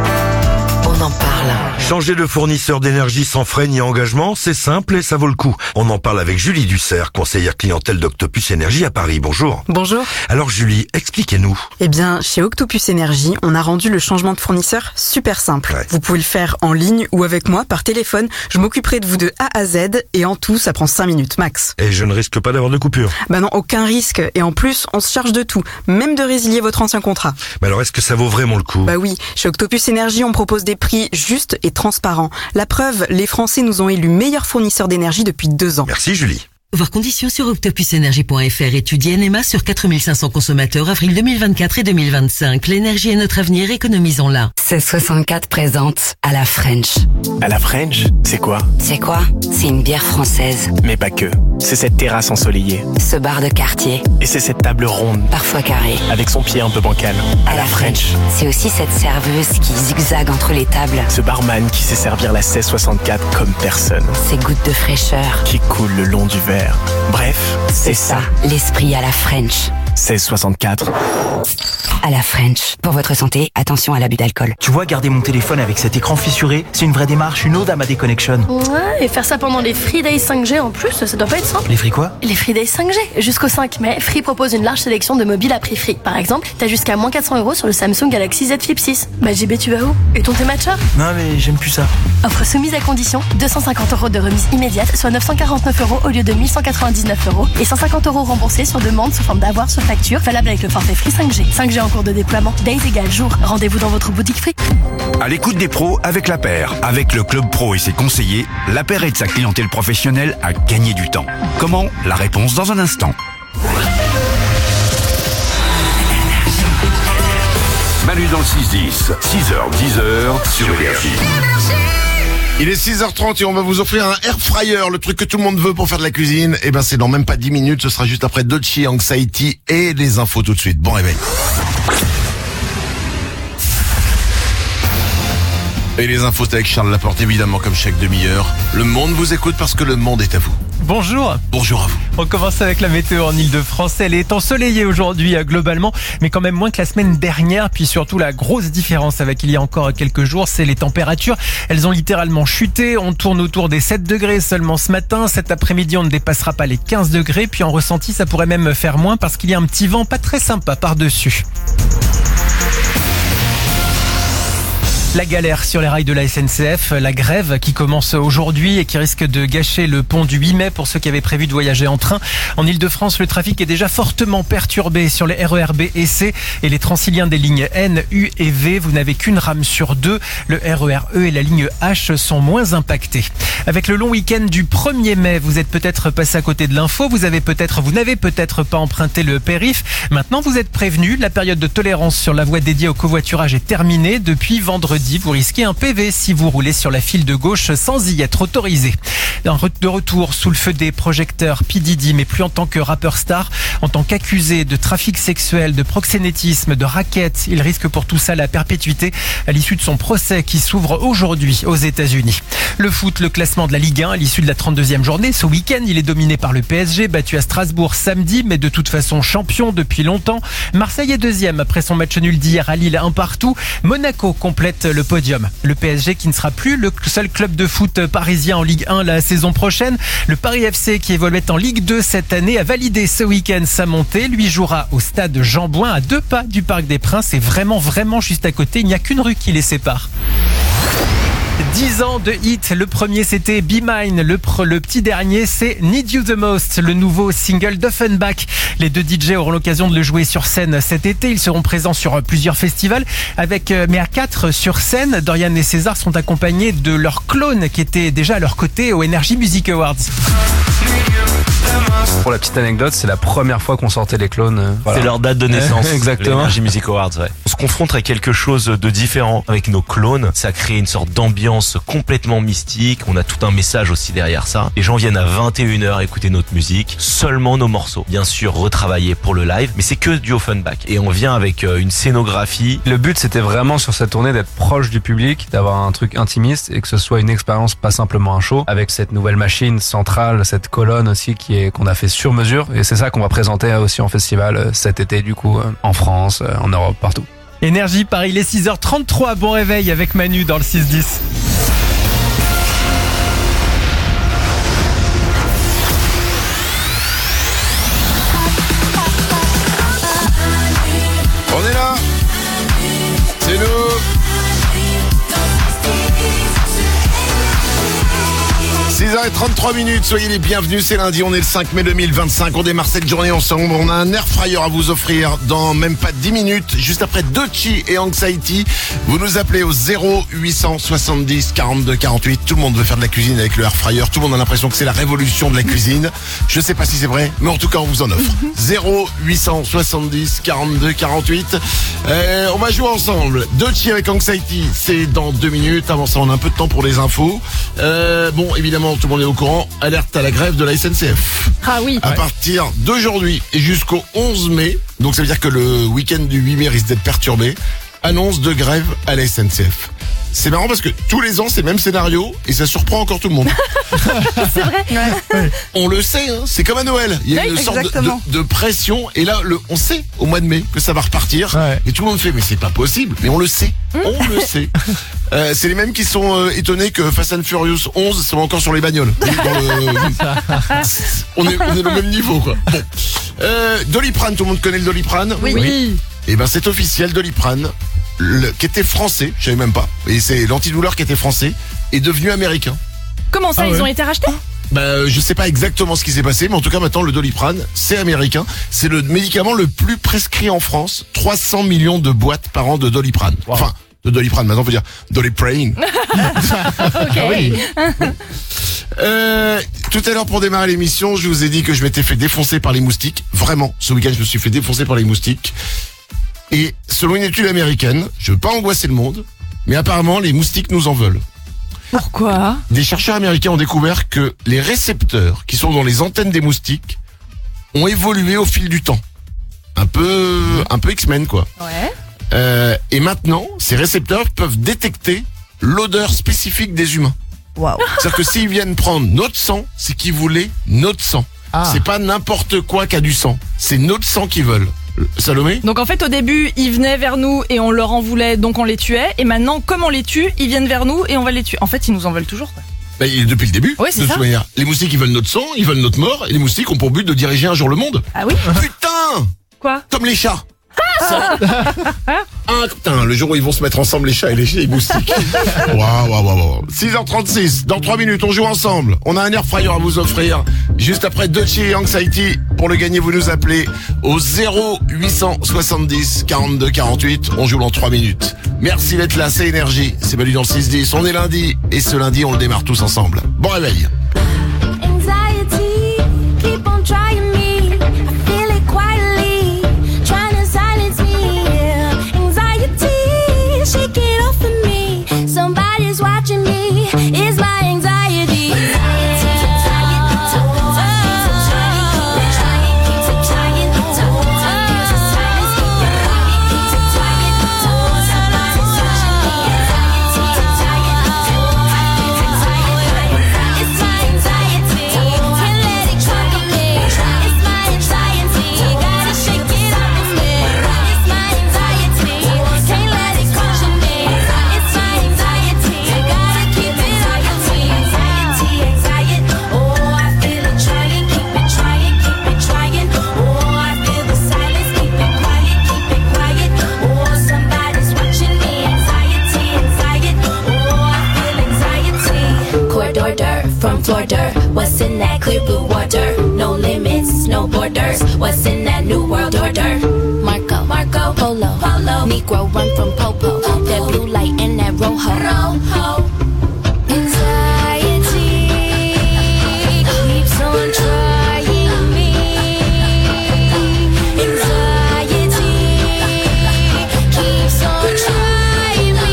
On en parle. Changer de fournisseur d'énergie sans frais ni engagement, c'est simple et ça vaut le coup. On en parle avec Julie Dussert, conseillère clientèle d'Octopus Énergie à Paris. Bonjour. Bonjour. Alors Julie, expliquez-nous. Eh bien, chez Octopus Énergie, on a rendu le changement de fournisseur super simple. Vous pouvez le faire en ligne ou avec moi par téléphone. Je m'occuperai de vous de A à Z et en tout, ça prend 5 minutes max. Et je ne risque pas d'avoir de coupure? Bah non, aucun risque. Et en plus, on se charge de tout, même de résilier votre ancien contrat. Mais alors, est-ce que ça vaut vraiment le coup? Bah oui, chez Octopus Énergie, on propose des prix justes et transparents. La preuve, les Français nous ont élus meilleurs fournisseurs d'énergie depuis 2 ans. Merci Julie. Voir conditions sur octopusenergie.fr. Étudier NMA sur 4500 consommateurs avril 2024 et 2025. L'énergie est notre avenir, économisons-la. 1664 présente à la French. À la French, c'est quoi? C'est quoi? C'est une bière française. Mais pas que. C'est cette terrasse ensoleillée. Ce bar de quartier. Et c'est cette table ronde. Parfois carrée. Avec son pied un peu bancal. À la French. C'est aussi cette serveuse qui zigzague entre les tables. Ce barman qui sait servir la 1664 comme personne. Ces gouttes de fraîcheur. Qui coulent le long du verre. Bref, c'est ça. L'esprit à la French. 1664. À la French. Pour votre santé, attention à l'abus d'alcool. Tu vois, garder mon téléphone avec cet écran fissuré, c'est une vraie démarche, une ode à ma déconnexion. Ouais, et faire ça pendant les Free Days 5G en plus, ça doit pas être simple. Les Free quoi? Les Free Days 5G. Jusqu'au 5 mai, Free propose une large sélection de mobiles à prix Free. Par exemple, t'as jusqu'à moins 400 € sur le Samsung Galaxy Z Flip 6. Bah JB, tu vas où? Et ton matcha? Non mais j'aime plus ça. Offre soumise à condition, 250 € de remise immédiate, soit 949 € au lieu de 1199 € et 150 € remboursés sur demande sous forme d'avoir sur facture, valable avec le forfait Free 5G. 5G en cours de déploiement. Days égale jour. Rendez-vous dans votre boutique Free. À l'écoute des pros avec la Paire. Avec le Club Pro et ses conseillers, la Paire aide sa clientèle professionnelle à gagner du temps. Comment? La réponse dans un instant. Manu dans le 6-10, 6h, 10h sur Énergie. Il est 6h30 et on va vous offrir un air fryer, le truc que tout le monde veut pour faire de la cuisine. Et ben c'est dans même pas 10 minutes, ce sera juste après Dochi, Anxiety et les infos tout de suite. Bon réveil. Et les infos avec Charles Laporte, évidemment, comme chaque demi-heure. Le monde vous écoute parce que le monde est à vous. Bonjour. Bonjour à vous. On commence avec la météo en Ile-de-France. Elle est ensoleillée aujourd'hui globalement, mais quand même moins que la semaine dernière. Puis surtout, la grosse différence avec il y a encore quelques jours, c'est les températures. Elles ont littéralement chuté. On tourne autour des 7 degrés seulement ce matin. Cet après-midi, on ne dépassera pas les 15 degrés. Puis en ressenti, ça pourrait même faire moins parce qu'il y a un petit vent pas très sympa par-dessus. La galère sur les rails de la SNCF, la grève qui commence aujourd'hui et qui risque de gâcher le pont du 8 mai pour ceux qui avaient prévu de voyager en train. En Ile-de-France, le trafic est déjà fortement perturbé sur les RER B et C et les Transiliens des lignes N, U et V. Vous n'avez qu'une rame sur deux. Le RER E et la ligne H sont moins impactés. Avec le long week-end du 1er mai, vous êtes peut-être passé à côté de l'info. Vous n'avez peut-être pas emprunté le périph'. Maintenant, vous êtes prévenu. La période de tolérance sur la voie dédiée au covoiturage est terminée. Depuis vendredi, vous risquez un PV si vous roulez sur la file de gauche sans y être autorisé. De retour sous le feu des projecteurs, P. Diddy, mais plus en tant que rappeur star, en tant qu'accusé de trafic sexuel, de proxénétisme, de racket. Il risque pour tout ça la perpétuité à l'issue de son procès qui s'ouvre aujourd'hui aux États-Unis. Le foot, le classement de la Ligue 1 à l'issue de la 32e journée. Ce week-end, il est dominé par le PSG, battu à Strasbourg samedi, mais de toute façon champion depuis longtemps. Marseille est deuxième après son match nul d'hier à Lille, 1-1. Monaco complète le podium. Le PSG qui ne sera plus le seul club de foot parisien en Ligue 1 la saison prochaine. Le Paris FC qui évoluait en Ligue 2 cette année a validé ce week-end sa montée. Lui jouera au stade Jean-Bouin à 2 pas du Parc des Princes et vraiment juste à côté. Il n'y a qu'une rue qui les sépare. 10 ans de hit. Le premier, c'était Be Mine. Le petit dernier, c'est Need You the Most, le nouveau single d'Offenbach. Les deux DJ auront l'occasion de le jouer sur scène cet été. Ils seront présents sur plusieurs festivals, mais à 4 sur scène. Dorian et César sont accompagnés de leurs clones qui étaient déjà à leur côté au Energy Music Awards. Pour la petite anecdote, c'est la première fois qu'on sortait les clones. Voilà. C'est leur date de naissance. Exactement. L'Energy Music Awards, ouais. On se confronte à quelque chose de différent avec nos clones. Ça crée une sorte d'ambiance complètement mystique. On a tout un message aussi derrière ça. Les gens viennent à 21h écouter notre musique, seulement nos morceaux. Bien sûr, retravaillés pour le live, mais c'est que du Offenbach. Et on vient avec une scénographie. Le but, c'était vraiment sur cette tournée d'être proche du public, d'avoir un truc intimiste et que ce soit une expérience, pas simplement un show. Avec cette nouvelle machine centrale, cette colonne aussi qu'on a fait sur mesure. Et c'est ça qu'on va présenter aussi en festival cet été, du coup, en France, en Europe, partout. Énergie Paris, les 6h33. Bon réveil avec Manu dans le 6-10. On est là. C'est nous. 6h33, soyez les bienvenus, c'est lundi, on est le 5 mai 2025, on démarre cette journée ensemble, on a un air fryer à vous offrir dans même pas 10 minutes, juste après Dochi et Anxiety, vous nous appelez au 0870 42 48, tout le monde veut faire de la cuisine avec le air fryer, tout le monde a l'impression que c'est la révolution de la cuisine, je sais pas si c'est vrai, mais en tout cas on vous en offre, 0870 42 48, on va jouer ensemble, Dochi avec Anxiety, c'est dans 2 minutes, avant ça on a un peu de temps pour les infos, bon évidemment tout le monde est au courant, alerte à la grève de la SNCF. Ah oui. À partir d'aujourd'hui et jusqu'au 11 mai, donc ça veut dire que le week-end du 8 mai risque d'être perturbé, annonce de grève à la SNCF. C'est marrant parce que tous les ans c'est le même scénario et ça surprend encore tout le monde. C'est vrai. Ouais. On le sait, hein, c'est comme à Noël. Il y a une sorte de pression et là on sait au mois de mai que ça va repartir et tout le monde fait mais c'est pas possible. Mais on le sait, on le sait. C'est les mêmes qui sont étonnés que Fast and Furious 11 sont encore sur les bagnoles. On est au même niveau quoi. Bon. Doliprane, tout le monde connaît le Doliprane? Oui. Et ben c'est officiel, Doliprane, qui était français, je savais même pas, et c'est l'antidouleur qui était français, est devenu américain. Comment ça, ils ont été rachetés? Je sais pas exactement ce qui s'est passé, mais en tout cas maintenant le Doliprane, c'est américain. C'est le médicament le plus prescrit en France. 300 millions de boîtes par an de Doliprane. Wow. Enfin, de Doliprane, maintenant on peut dire Doliprane. Ok. Tout à l'heure pour démarrer l'émission, je vous ai dit que je m'étais fait défoncer par les moustiques. Vraiment, ce week-end je me suis fait défoncer par les moustiques. Et selon une étude américaine, je veux pas angoisser le monde, mais apparemment les moustiques nous en veulent. Pourquoi? Des chercheurs américains ont découvert que les récepteurs qui sont dans les antennes des moustiques ont évolué au fil du temps. Un peu X-Men quoi. Ouais. Et maintenant, ces récepteurs peuvent détecter l'odeur spécifique des humains. Waouh. C'est-à-dire que s'ils viennent prendre notre sang, c'est qu'ils voulaient notre sang. C'est pas n'importe quoi qui a du sang. C'est notre sang qu'ils veulent. Salomé? Donc en fait au début ils venaient vers nous et on leur en voulait donc on les tuait et maintenant comme on les tue ils viennent vers nous et on va les tuer. En fait ils nous en veulent toujours quoi. Depuis le début, oui, c'est de ça. toute manière. Les moustiques ils veulent notre sang, ils veulent notre mort et les moustiques ont pour but de diriger un jour le monde. Ah oui. Putain! Quoi? Comme les chats. Ah putain, le jour où ils vont se mettre ensemble les chats et les moustiques. Waouh. 6h36, dans 3 minutes, on joue ensemble. On a un air fryer à vous offrir. Juste après Doechii et Anxiety. Pour le gagner, vous nous appelez au 0870 42 48. On joue dans 3 minutes. Merci d'être là, c'est Énergie. C'est Manu dans le 6-10. On est lundi. Et ce lundi, on le démarre tous ensemble. Bon réveil. Anxiety, keep on trying me. I feel it quietly, trying to silence me. Anxiety, shake it off of me. Somebody's watching me. It's my anxiety. From Florida, what's in that clear blue water? No limits, no borders. What's in that new world order? Marco, Polo, Negro run from Popo. That blue light and that rojo. Anxiety keeps on trying me. Anxiety keeps on trying me.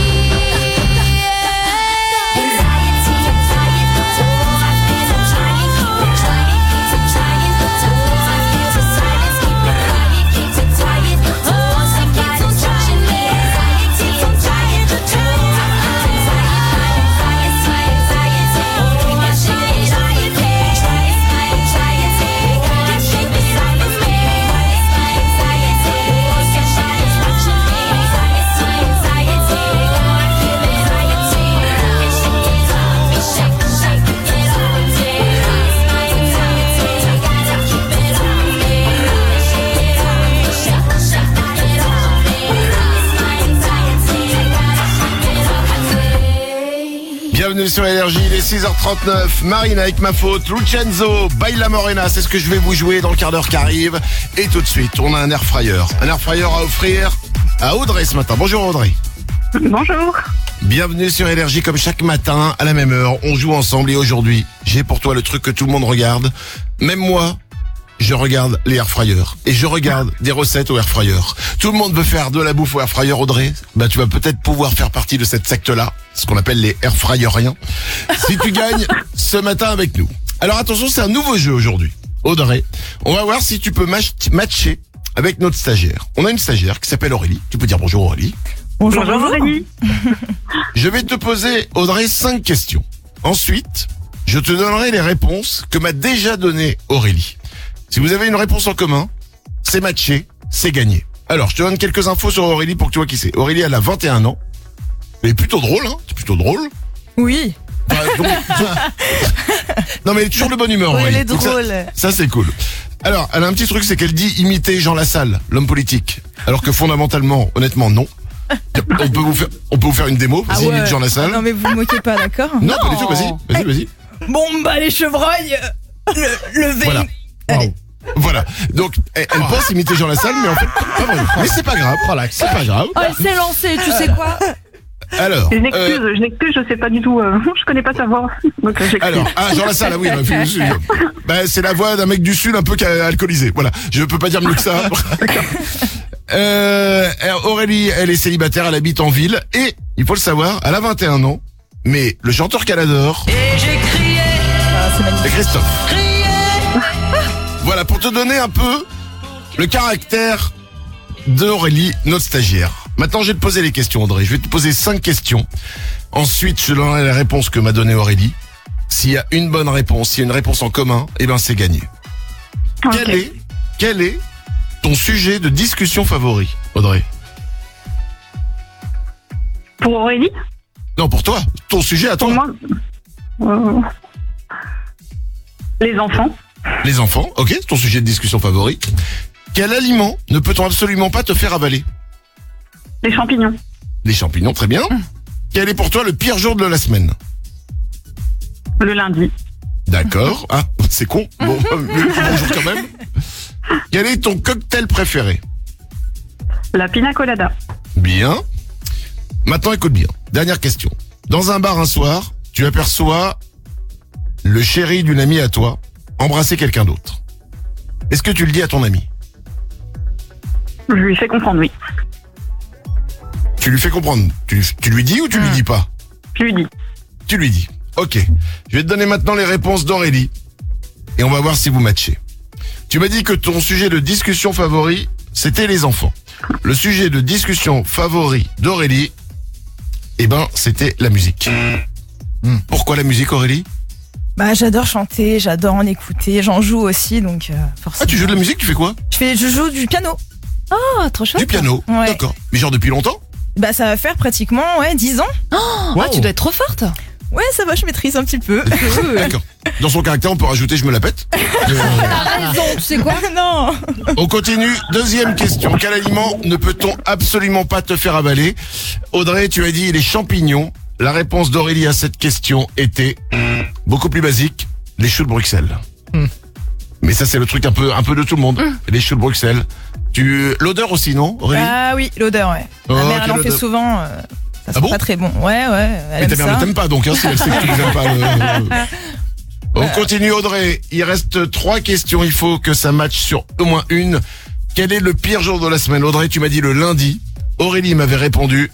Bienvenue sur Énergie, il est 6h39. Marine avec Ma Faute, Lucenzo, Baila Morena, c'est ce que je vais vous jouer dans le quart d'heure qui arrive. Et tout de suite, on a un air fryer. Un air fryer à offrir à Audrey ce matin. Bonjour Audrey. Bonjour. Bienvenue sur Énergie, comme chaque matin, à la même heure. On joue ensemble et aujourd'hui, j'ai pour toi le truc que tout le monde regarde. Même moi, je regarde les air fryers. Et je regarde des recettes au air fryer. Tout le monde veut faire de la bouffe au air fryer, Audrey. Bah, tu vas peut-être pouvoir faire partie de cette secte-là. Ce qu'on appelle les air fryeriens. Si tu gagnes ce matin avec nous. Alors attention, c'est un nouveau jeu aujourd'hui. Audrey, on va voir si tu peux matcher avec notre stagiaire. On a une stagiaire qui s'appelle Aurélie. Tu peux dire bonjour Aurélie. Bonjour Aurélie. Je vais te poser, Audrey, 5 questions. Ensuite, je te donnerai les réponses que m'a déjà donné Aurélie. Si vous avez une réponse en commun, c'est matché, c'est gagné. Alors, je te donne quelques infos sur Aurélie pour que tu vois qui c'est. Aurélie, elle a 21 ans. Elle est plutôt drôle, hein. C'est plutôt drôle. Oui. Bah, non, mais elle est toujours de bonne humeur, Oui, Aurélie. elle est Donc drôle. Ça, c'est cool. Alors, elle a un petit truc, c'est qu'elle dit imiter Jean Lassalle, l'homme politique. Alors que fondamentalement, honnêtement, non. On peut vous faire une démo. Vas-y, imite Jean Lassalle. Non, mais vous vous moquez pas, d'accord? Non, pas du tout, vas-y. Bon, bah, les chevreuils, le V. Voilà. Voilà. Donc, elle pense imiter Jean Lassalle, mais en fait, pas vraiment. Mais c'est pas grave. C'est pas grave. Oh, elle s'est lancée, tu sais quoi? Alors. Je n'excuse, je sais pas du tout, je connais pas sa voix. Donc, alors, Jean Lassalle, oui, bah, c'est la voix d'un mec du Sud un peu alcoolisé. Voilà. Je peux pas dire mieux que ça. Aurélie, elle est célibataire, elle habite en ville, et, il faut le savoir, elle a 21 ans, mais le chanteur qu'elle adore. Et j'ai crié. C'est Christophe. Voilà, pour te donner un peu le caractère d'Aurélie, notre stagiaire. Maintenant, je vais te poser les questions, Audrey. Je vais te poser 5 questions. Ensuite, je donnerai les réponses que m'a donné Aurélie. S'il y a une bonne réponse, s'il y a une réponse en commun, eh ben, c'est gagné. Okay. Quel est ton sujet de discussion favori, Audrey? Pour Aurélie? Non, pour toi. Ton sujet à toi. Pour moi, les enfants. Les enfants, ok, ton sujet de discussion favori. Quel aliment ne peut-on absolument pas te faire avaler? Les champignons. Les champignons, très bien. Quel est pour toi le pire jour de la semaine? Le lundi. D'accord. Ah, c'est con. Bon, bonjour quand même. Quel est ton cocktail préféré? La pina colada. Bien. Maintenant, écoute bien. Dernière question. Dans un bar un soir, tu aperçois le chéri d'une amie à toi embrasser quelqu'un d'autre. Est-ce que tu le dis à ton ami? Je lui fais comprendre, oui. Tu lui fais comprendre. Tu lui dis ou tu lui dis pas? Je lui dis. Tu lui dis. Ok. Je vais te donner maintenant les réponses d'Aurélie. Et on va voir si vous matchez. Tu m'as dit que ton sujet de discussion favori, c'était les enfants. Le sujet de discussion favori d'Aurélie, c'était la musique. Pourquoi la musique, Aurélie? Bah, j'adore chanter, j'adore en écouter, j'en joue aussi, donc forcément. Ah, tu joues de la musique, tu fais quoi? Je joue du piano. Oh, trop chouette. Du piano, ouais. D'accord. Mais genre depuis longtemps? Bah, ça va faire pratiquement 10 ans. Oh, tu dois être trop forte. Ouais, ça va, je maîtrise un petit peu. D'accord. Dans son caractère, on peut rajouter je me la pète. T'as raison, tu sais quoi? Non. On continue. Deuxième question. Quel aliment ne peut-on absolument pas te faire avaler? Audrey, tu as dit les champignons. La réponse d'Aurélie à cette question était beaucoup plus basique, les choux de Bruxelles. Mais ça, c'est le truc un peu de tout le monde. Les choux de Bruxelles. L'odeur aussi, non, Aurélie? Ah oui, l'odeur, ouais. Ma mère, elle en fait souvent. Ça sent pas très bon. Ouais. Mais ta mère ne t'aime pas, donc, si elle sait que tu ne aimes pas. On continue, Audrey. Il reste 3 questions. Il faut que ça matche sur au moins une. Quel est le pire jour de la semaine? Audrey, tu m'as dit le lundi. Aurélie m'avait répondu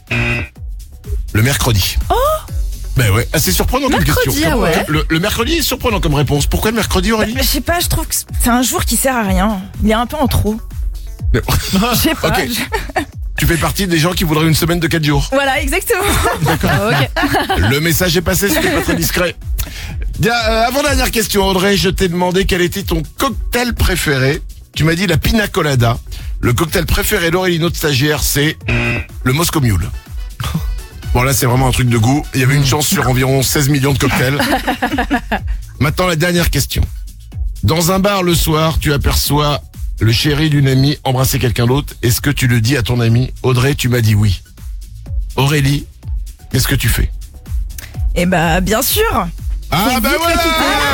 le mercredi. Oh! Ben ouais, assez surprenant comme question. Ah ouais. Le mercredi est surprenant comme réponse. Pourquoi le mercredi, Aurélie? Je sais pas, je trouve que c'est un jour qui sert à rien. Il est un peu en trop. Je sais pas. Ok. Tu fais partie des gens qui voudraient une semaine de 4 jours. Voilà, exactement. D'accord. Le message est passé, c'était pas très discret. Bien, avant-dernière question, Audrey, je t'ai demandé quel était ton cocktail préféré. Tu m'as dit la pina colada. Le cocktail préféré d'Aurélie, notre stagiaire, c'est le Moscow Mule. Bon, là, c'est vraiment un truc de goût. Il y avait une chance sur environ 16 millions de cocktails. Maintenant, la dernière question. Dans un bar le soir, tu aperçois le chéri d'une amie embrasser quelqu'un d'autre. Est-ce que tu le dis à ton ami? Audrey, tu m'as dit oui. Aurélie, qu'est-ce que tu fais? Eh bah, bien sûr. Ah bah voilà.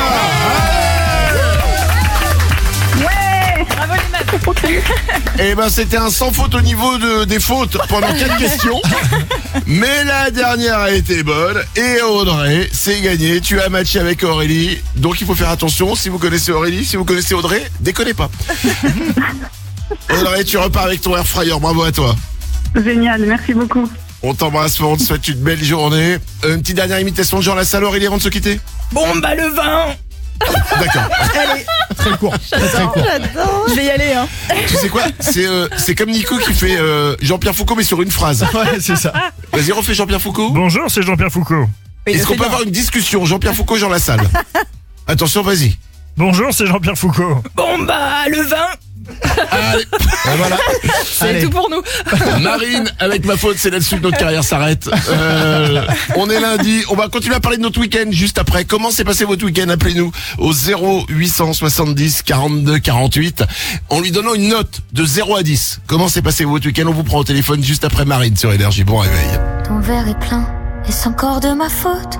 Ouais. Bravo les maths. Eh ben c'était un sans faute au niveau des fautes pendant 4 questions. Mais la dernière a été bonne. Et Audrey, c'est gagné. Tu as matché avec Aurélie. Donc il faut faire attention. Si vous connaissez Aurélie, si vous connaissez Audrey, déconnez pas. Audrey, tu repars avec ton air fryer. Bravo à toi. Génial, merci beaucoup. On t'embrasse fort, on te souhaite une belle journée. Une petite dernière imitation de Jean Lassalle, Aurélie, avant de se quitter? Bon, bah le vin. D'accord. Allez. Très court. J'adore. Je vais y aller, hein. Tu sais quoi? C'est comme Nico qui fait Jean-Pierre Foucault, mais sur une phrase. Ouais, c'est ça. Vas-y, refais Jean-Pierre Foucault. Bonjour, c'est Jean-Pierre Foucault. Est-ce qu'on peut avoir une discussion? Jean-Pierre Foucault, Jean Lassalle. Attention, vas-y. Bonjour, c'est Jean-Pierre Foucault. Bon, bah le vin. Allez. Ben voilà. C'est tout pour nous. Marine, avec ma faute, c'est là-dessus que notre carrière s'arrête. On est lundi, on va continuer à parler de notre week-end juste après. Comment s'est passé votre week-end? Appelez-nous au 0870 42 48 en lui donnant une note de 0 à 10. Comment s'est passé votre week-end? On vous prend au téléphone juste après Marine sur Énergie. Bon réveil. Ton verre est plein, est-ce encore de ma faute?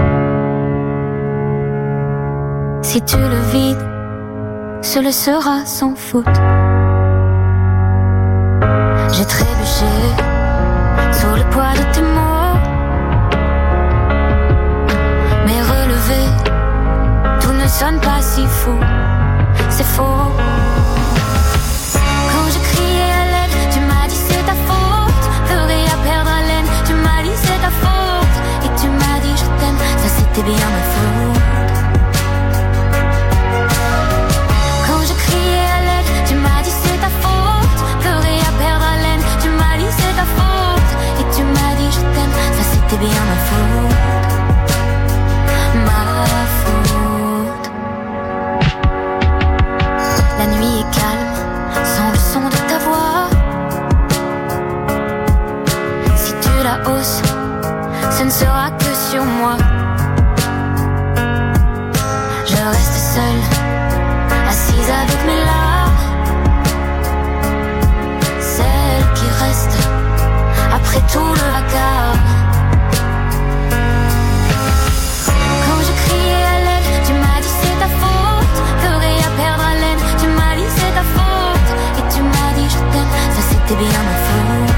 Si tu le vides, ce le sera sans faute. J'ai trébuché sous le poids de tes mots, mais relevé, tout ne sonne pas si fou. C'est faux. Quand je criais à l'aide, tu m'as dit c'est ta faute. Pleurer à perdre haleine, tu m'as dit c'est ta faute. Et tu m'as dit je t'aime, ça c'était bien ma faute. Quand je criais à l'aide, tu m'as dit c'est ta faute. Pleurer à perdre haleine, tu m'as dit c'est ta faute. Et tu m'as dit je t'aime, ça c'était bien ma faute. Ma faute. La nuit est calme, sans le son de ta voix. Si tu la hausses, ce ne sera que sur moi. après tout le vacarme. Quand je criais à l'aide, tu m'as dit c'est ta faute. Pleurer à perdre haleine, tu m'as dit c'est ta faute. Et tu m'as dit je t'aime, ça c'était bien ma faute.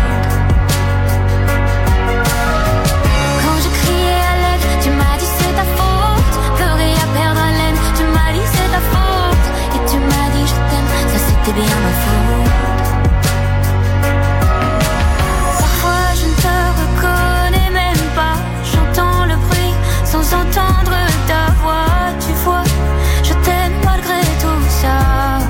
Quand je criais à l'aide, tu m'as dit c'est ta faute. Pleurer à perdre haleine, tu m'as dit c'est ta faute. Et tu m'as dit je t'aime, ça c'était bien ma faute. Parfois je ne te reconnais même pas. J'entends le bruit sans entendre ta voix. Tu vois, je t'aime malgré tout ça.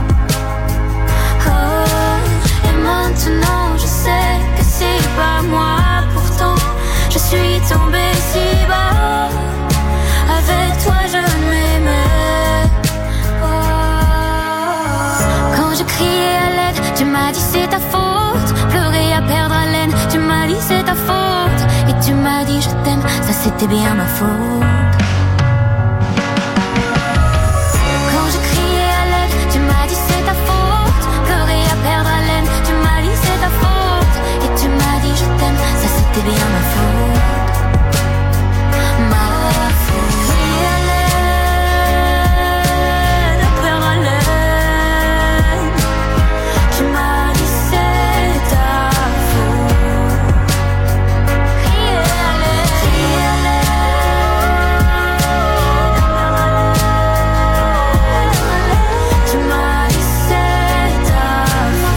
Oh, et maintenant je sais que c'est pas moi. Pourtant je suis tombée si bas. Avec toi je m'aimais. Oh. Quand je criais à l'aide, tu m'as dit c'est ta faute. Pleurer à perdre haleine, tu m'as dit c'est ta faute. Et tu m'as dit je t'aime, ça c'était bien ma faute. Quand je criais à l'aide, tu m'as dit c'est ta faute. Pleurer à perdre haleine, tu m'as dit c'est ta faute. Et tu m'as dit je t'aime, ça c'était bien ma faute. Ma faute. Crier à l'aide, à perdre haleine, tu m'as dit c'est ta faute. Crier à l'aide, tu m'as dit c'est ta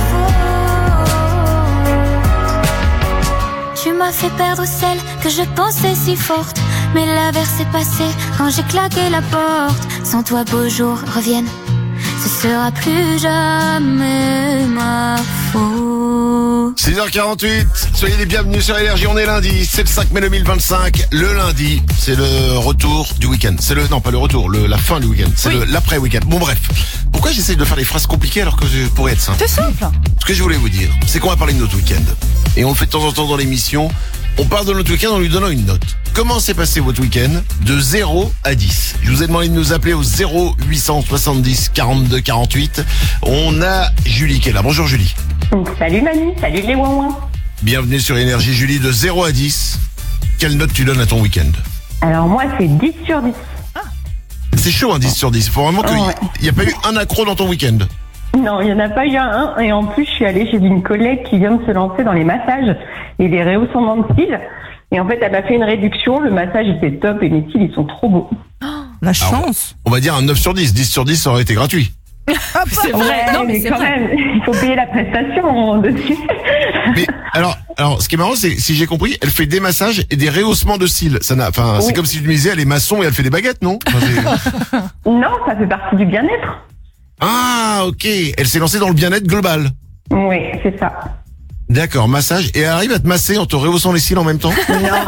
faute. Tu m'as fait perdre celle que je pensais si forte. Mais l'averse est passée quand j'ai claqué la porte. Sans toi beaux jours reviennent, ce sera plus jamais ma faute. 6h48, soyez les bienvenus sur Énergie, on est lundi, c'est le 5 mai 2025, le lundi, c'est le retour du week-end, non pas le retour, la fin du week-end, c'est l'après-week-end, bon bref, pourquoi j'essaye de faire des phrases compliquées alors que je pourrais être simple? C'est simple. Ce que je voulais vous dire, c'est qu'on va parler de notre week-end, et on le fait de temps en temps dans l'émission, on parle de notre week-end en lui donnant une note. Comment s'est passé votre week-end de 0 à 10? Je vous ai demandé de nous appeler au 0870 42 48. On a Julie qui est là. Bonjour Julie. Salut Manu, salut les ouin-ouin. Bienvenue sur Énergie Julie, de 0 à 10. Quelle note tu donnes à ton week-end? Alors moi c'est 10 sur 10. C'est chaud un 10 sur 10. Faut vraiment qu'il n'y a pas eu un accro dans ton week-end. Non, il n'y en a pas eu un. Et en plus je suis allée chez une collègue qui vient de se lancer dans les massages et les rehaussements de cils. Et en fait elle m'a fait une réduction, le massage était top et mes cils ils sont trop beaux. La chance. On va dire un 9 sur 10. 10 sur 10 ça aurait été gratuit. C'est vrai, non, mais quand même, il faut payer la prestation dessus. Mais alors, ce qui est marrant, c'est si j'ai compris, elle fait des massages et des rehaussements de cils. C'est comme si tu me disais, elle est maçon et elle fait des baguettes, non? Non, ça fait partie du bien-être. Ah, ok. Elle s'est lancée dans le bien-être global. Oui, c'est ça. D'accord, massage. Et elle arrive à te masser en te rehaussant les cils en même temps? Non.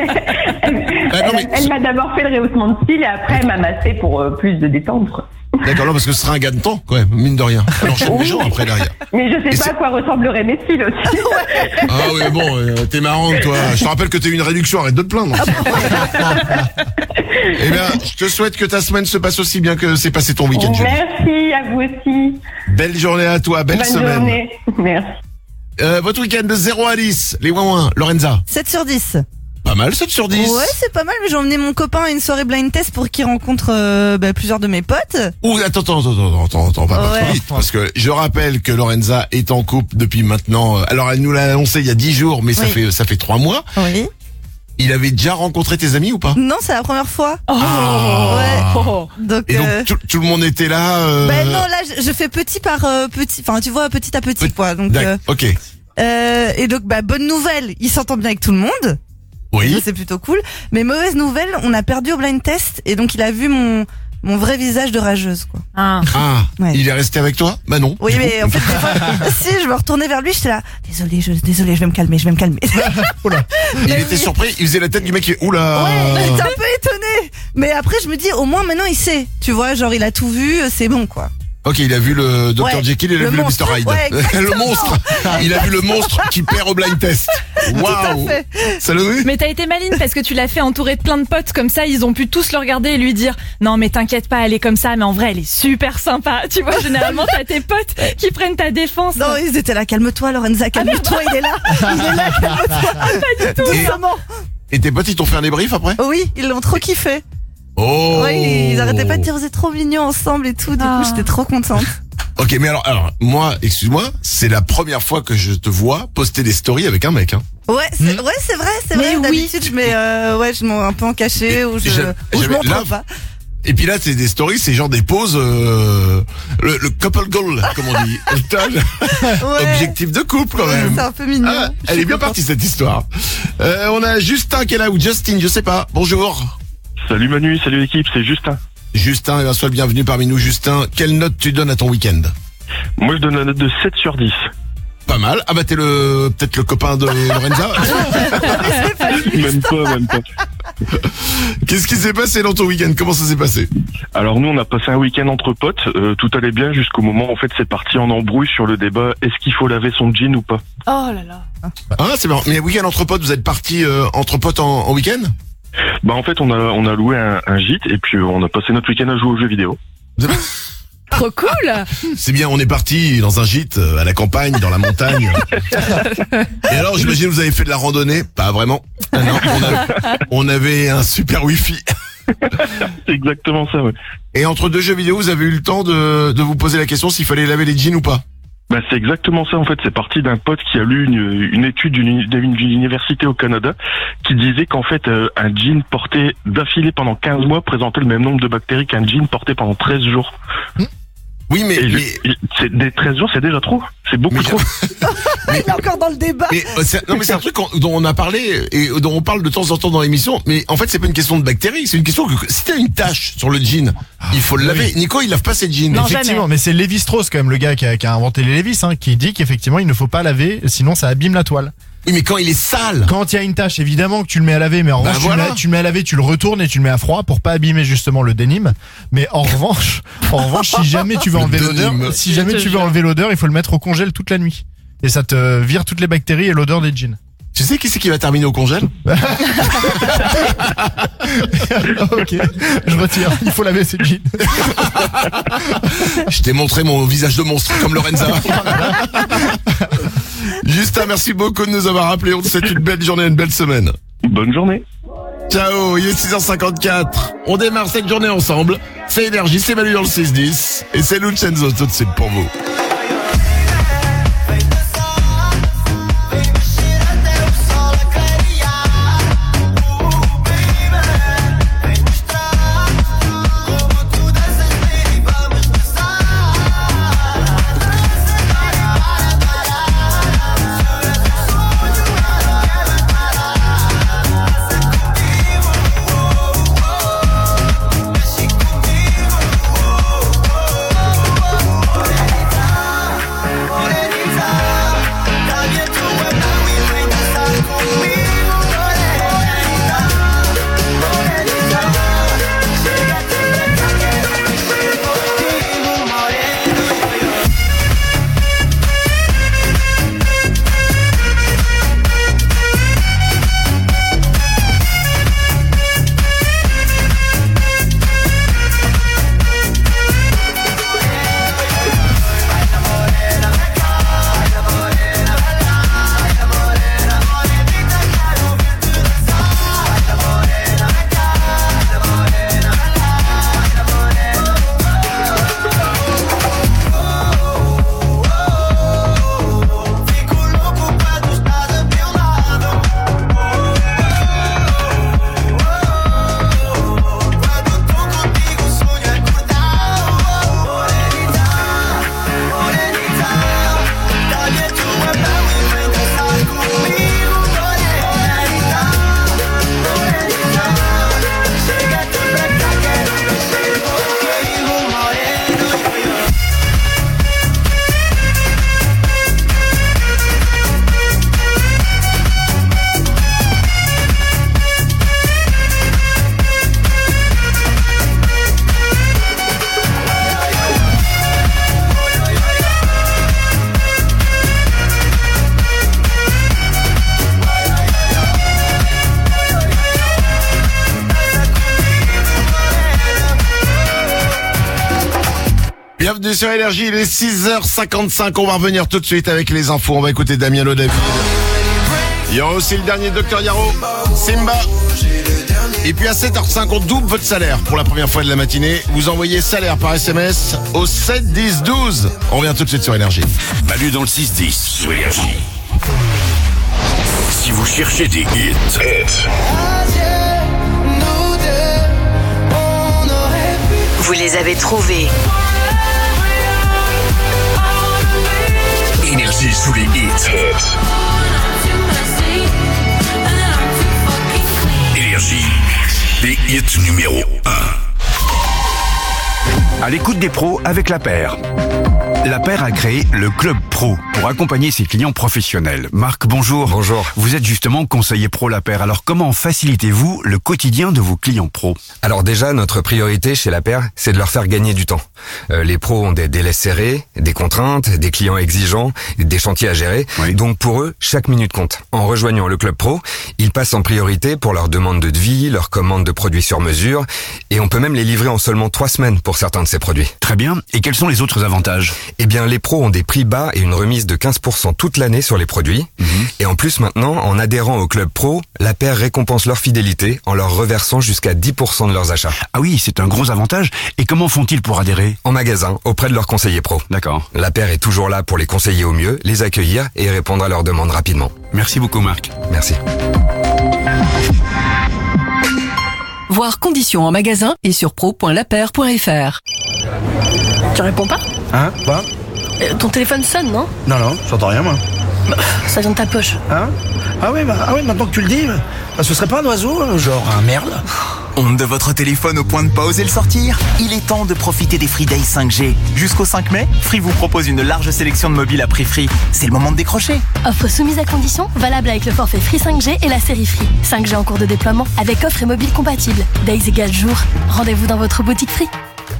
Elle m'a d'abord fait le rehaussement de cils et après elle m'a massé pour plus de détente. D'accord, non, parce que ce sera un gain de temps, quand même, mine de rien. Alors, je les gens après derrière. Mais je sais pas à quoi ressembleraient mes cils aussi. Ah oui, bon, t'es marrante, toi. Je te rappelle que t'as eu une réduction, arrête de te plaindre. Eh bien, je te souhaite que ta semaine se passe aussi bien que s'est passé ton week-end. Merci, à vous aussi. Belle journée à toi, belle semaine. Bonne journée, merci. Votre week-end de 0 à 10, les ouin-ouin, Lorenza. 7 sur 10. Pas mal, 7 sur 10. Ouais, c'est pas mal, mais j'ai emmené mon copain à une soirée blind test pour qu'il rencontre plusieurs de mes potes. Ouh, attends, pas trop vite, parce que je rappelle que Lorenza est en couple depuis maintenant, alors elle nous l'a annoncé il y a 10 jours, mais ça fait 3 mois. Oui. Il avait déjà rencontré tes amis ou pas? Non, c'est la première fois. Oh. Ouais. Donc, et donc tout le monde était là. Ben non, là je fais petit par petit, enfin tu vois petit à petit quoi. Donc ok. Et donc bonne nouvelle, il s'entend bien avec tout le monde. Oui. Ça, c'est plutôt cool. Mais mauvaise nouvelle, on a perdu au blind test et donc il a vu mon vrai visage de rageuse quoi. Ouais. Il est resté avec toi? Bah non. Oui, mais en fait si je me retournais vers lui, j'étais là. Désolé, je vais me calmer. Oula. Il était surpris, il faisait la tête du mec qui est oula. Ouais, j'étais un peu étonné. Mais après je me dis au moins maintenant il sait. Tu vois, genre il a tout vu, c'est bon quoi. Ok, il a vu le Dr. Ouais, Jekyll et il a le vu le monstre. Mr. Hyde. Ouais, le monstre. Il a vu le monstre qui perd au blind test. Waouh. fait. Salut. Mais t'as été maline parce que tu l'as fait entourer de plein de potes, comme ça ils ont pu tous le regarder et lui dire non mais t'inquiète pas, elle est comme ça, mais en vrai elle est super sympa. Tu vois, généralement t'as tes potes qui prennent ta défense. Non, ils étaient là, calme-toi Lorenza, calme-toi, il est là. Il est là, calme-toi. Pas du tout. Vraiment. Et tes potes, ils t'ont fait un débrief après? Oui, ils l'ont trop kiffé. Oh. Oui, ils arrêtaient pas de dire vous êtes trop mignons ensemble et tout, du coup j'étais trop contente. Ok, mais alors, moi, excuse-moi, c'est la première fois que je te vois poster des stories avec un mec, hein. Ouais, c'est vrai. D'habitude, je mets, je m'en un peu en cachet ou je montre là, pas. Et puis là, c'est des stories, c'est genre des poses, le couple goal, comme on dit. Objectif de couple, quand même. C'est un peu mignon. Ah, elle est bien partie, cette histoire. On a Justin qui est là, ou Justin, je sais pas. Bonjour. Salut Manu, salut l'équipe, c'est Justin. Justin, sois le bienvenu parmi nous, Justin. Quelle note tu donnes à ton week-end? Moi, je donne la note de 7 sur 10. Pas mal. Ah bah t'es peut-être le copain de Lorenza. Même pas. Qu'est-ce qui s'est passé dans ton week-end? Comment ça s'est passé? Alors nous, on a passé un week-end entre potes. Tout allait bien jusqu'au moment où en fait c'est parti en embrouille sur le débat est-ce qu'il faut laver son jean ou pas. Oh là là. Ah c'est marrant. Mais week-end entre potes, vous êtes partis entre potes en week-end? Bah en fait on a loué un gîte et puis on a passé notre week-end à jouer aux jeux vidéo. Trop cool. C'est bien, on est parti dans un gîte à la campagne, dans la montagne. Et alors j'imagine vous avez fait de la randonnée? Pas vraiment. Ah non, on avait un super wifi. C'est exactement ça, ouais. Et entre deux jeux vidéo, vous avez eu le temps de vous poser la question s'il fallait laver les jeans ou pas? Bah c'est exactement ça en fait, c'est parti d'un pote qui a lu une étude d'une université au Canada qui disait qu'en fait un jean porté d'affilée pendant 15 mois présentait le même nombre de bactéries qu'un jean porté pendant 13 jours. Oui mais c'est des 13 jours, c'est déjà trop, c'est beaucoup trop. Il est encore dans le débat. Mais c'est un truc dont on a parlé et dont on parle de temps en temps dans l'émission, mais en fait c'est pas une question de bactéries, c'est une question que si t'as une tache sur le jean, il faut le laver. Nico, il lave pas ses jeans. Non, effectivement, mais c'est Lévi-Strauss quand même, le gars qui a inventé les Lévis, qui dit qu'effectivement il ne faut pas laver, sinon ça abîme la toile. Oui, mais quand il est sale. Quand il y a une tache, évidemment que tu le mets à laver, mais en revanche, tu le mets à laver, tu le retournes et tu le mets à froid pour pas abîmer justement le denim. Mais en revanche, si jamais tu veux enlever l'odeur, il faut le mettre au congèle toute la nuit. Et ça te vire toutes les bactéries et l'odeur des jeans. Tu sais qui c'est qui va terminer au congèle? Ok, je retire. Il faut laver ses jeans. Je t'ai montré mon visage de monstre comme Lorenza. Justin, merci beaucoup de nous avoir appelés. On te souhaite une belle journée, une belle semaine. Bonne journée. Ciao, il est 6h54. On démarre cette journée ensemble. C'est Énergie, c'est Manu dans le 6-10. Et c'est Lucenzo tout de suite pour vous. Bienvenue sur Énergie, il est 6h55, on va revenir tout de suite avec les infos, on va écouter Damien Lodève. Il y aura aussi le dernier Dr Yaro, Simba. Et puis à 7h05, on double votre salaire pour la première fois de la matinée. Vous envoyez salaire par SMS au 7 10 12. On revient tout de suite sur Énergie. Manu dans le 6-10 sur Énergie. Si vous cherchez des hits, Vous les avez trouvés. Énergie sous les hits. Énergie, les hits numéro 1. À l'écoute des pros avec La Paire. La Paire a créé le Club Pro pour accompagner ses clients professionnels. Marc, bonjour. Bonjour. Vous êtes justement conseiller pro La Paire. Alors comment facilitez-vous le quotidien de vos clients pros? Alors déjà, notre priorité chez La Paire, c'est de leur faire gagner du temps. Les pros ont des délais serrés, des contraintes, des clients exigeants, des chantiers à gérer. Oui. Donc pour eux, chaque minute compte. En rejoignant le Club Pro, ils passent en priorité pour leurs demandes de devis, leurs commandes de produits sur mesure, et on peut même les livrer en seulement 3 semaines pour certains de ces produits. Très bien. Et quels sont les autres avantages? Eh bien, les pros ont des prix bas et une remise de 15% toute l'année sur les produits. Et en plus, maintenant, en adhérant au Club Pro, La Paire récompense leur fidélité en leur reversant jusqu'à 10% de leurs achats. Ah oui, c'est un gros avantage. Et comment font-ils pour adhérer? En magasin, auprès de leurs conseillers pro. D'accord. La Paire est toujours là pour les conseiller au mieux, les accueillir et répondre à leurs demandes rapidement. Merci beaucoup, Marc. Merci. Voir conditions en magasin et sur pro.lapaire.fr. Tu réponds pas? Hein? Quoi? Ton téléphone sonne, non? Non, j'entends rien moi. Ça vient de ta poche. Hein? Ah oui, maintenant que tu le dis, ce serait pas un oiseau, genre un merle? Honte de votre téléphone au point de pas oser le sortir? Il est temps de profiter des Free Days 5G. Jusqu'au 5 mai, Free vous propose une large sélection de mobiles à prix Free. C'est le moment de décrocher. Offre soumise à condition, valable avec le forfait Free 5G et la série Free. 5G en cours de déploiement avec offre et mobile compatible. Days égale jour. Rendez-vous dans votre boutique Free.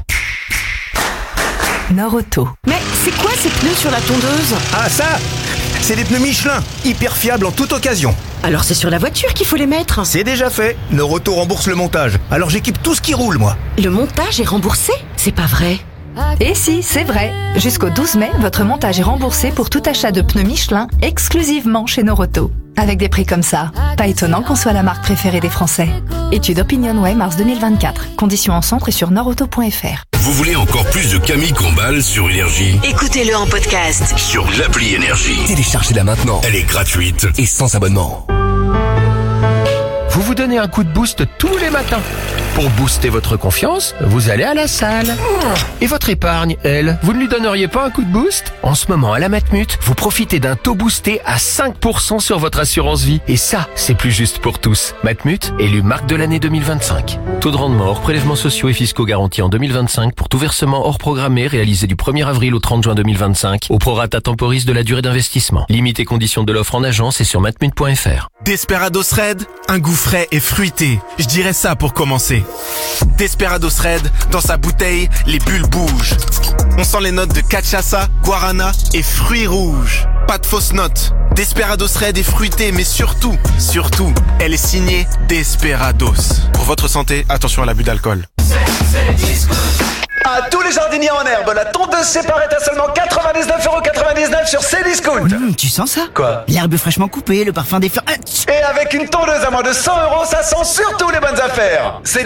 Nord-Auto. Mais c'est quoi ces pneus sur la tondeuse? Ah ça, c'est des pneus Michelin, hyper fiables en toute occasion. Alors c'est sur la voiture qu'il faut les mettre? C'est déjà fait. Nord-Auto rembourse le montage. Alors j'équipe tout ce qui roule, moi. Le montage est remboursé? C'est pas vrai. Et si, c'est vrai. Jusqu'au 12 mai, votre montage est remboursé pour tout achat de pneus Michelin exclusivement chez Nord-Auto. Avec des prix comme ça, pas étonnant qu'on soit la marque préférée des Français. Étude OpinionWay mars 2024. Conditions en centre et sur nordauto.fr. Vous voulez encore plus de Camille Combal sur Énergie? Écoutez-le en podcast Sur l'appli Énergie. Téléchargez-la maintenant. Elle est gratuite. Et sans abonnement. Vous vous donnez un coup de boost tous les matins. Pour booster votre confiance, vous allez à la salle. Et votre épargne, elle, vous ne lui donneriez pas un coup de boost? En ce moment, à la Matmut, vous profitez d'un taux boosté à 5% sur votre assurance vie. Et ça, c'est plus juste pour tous. Matmut, élu marque de l'année 2025. Taux de rendement hors prélèvements sociaux et fiscaux garantis en 2025 pour tout versement hors programmé réalisé du 1er avril au 30 juin 2025 au prorata temporis de la durée d'investissement. Limite et conditions de l'offre en agence et sur matmut.fr. Desperados Red, un goût frais et fruité. Je dirais ça pour commencer. Desperados Red, dans sa bouteille, les bulles bougent. On sent les notes de cachaça, guarana et fruits rouges. Pas de fausses notes. Desperados Red est fruité, mais surtout, elle est signée Desperados. Pour votre santé, attention à l'abus d'alcool. À tous les jardiniers en herbe, la tondeuse séparée est à seulement 99,99€ sur Cdiscount. Tu sens ça? Quoi? L'herbe fraîchement coupée, le parfum des fleurs. Et avec une tondeuse à moins de 100€, ça sent surtout les bonnes affaires.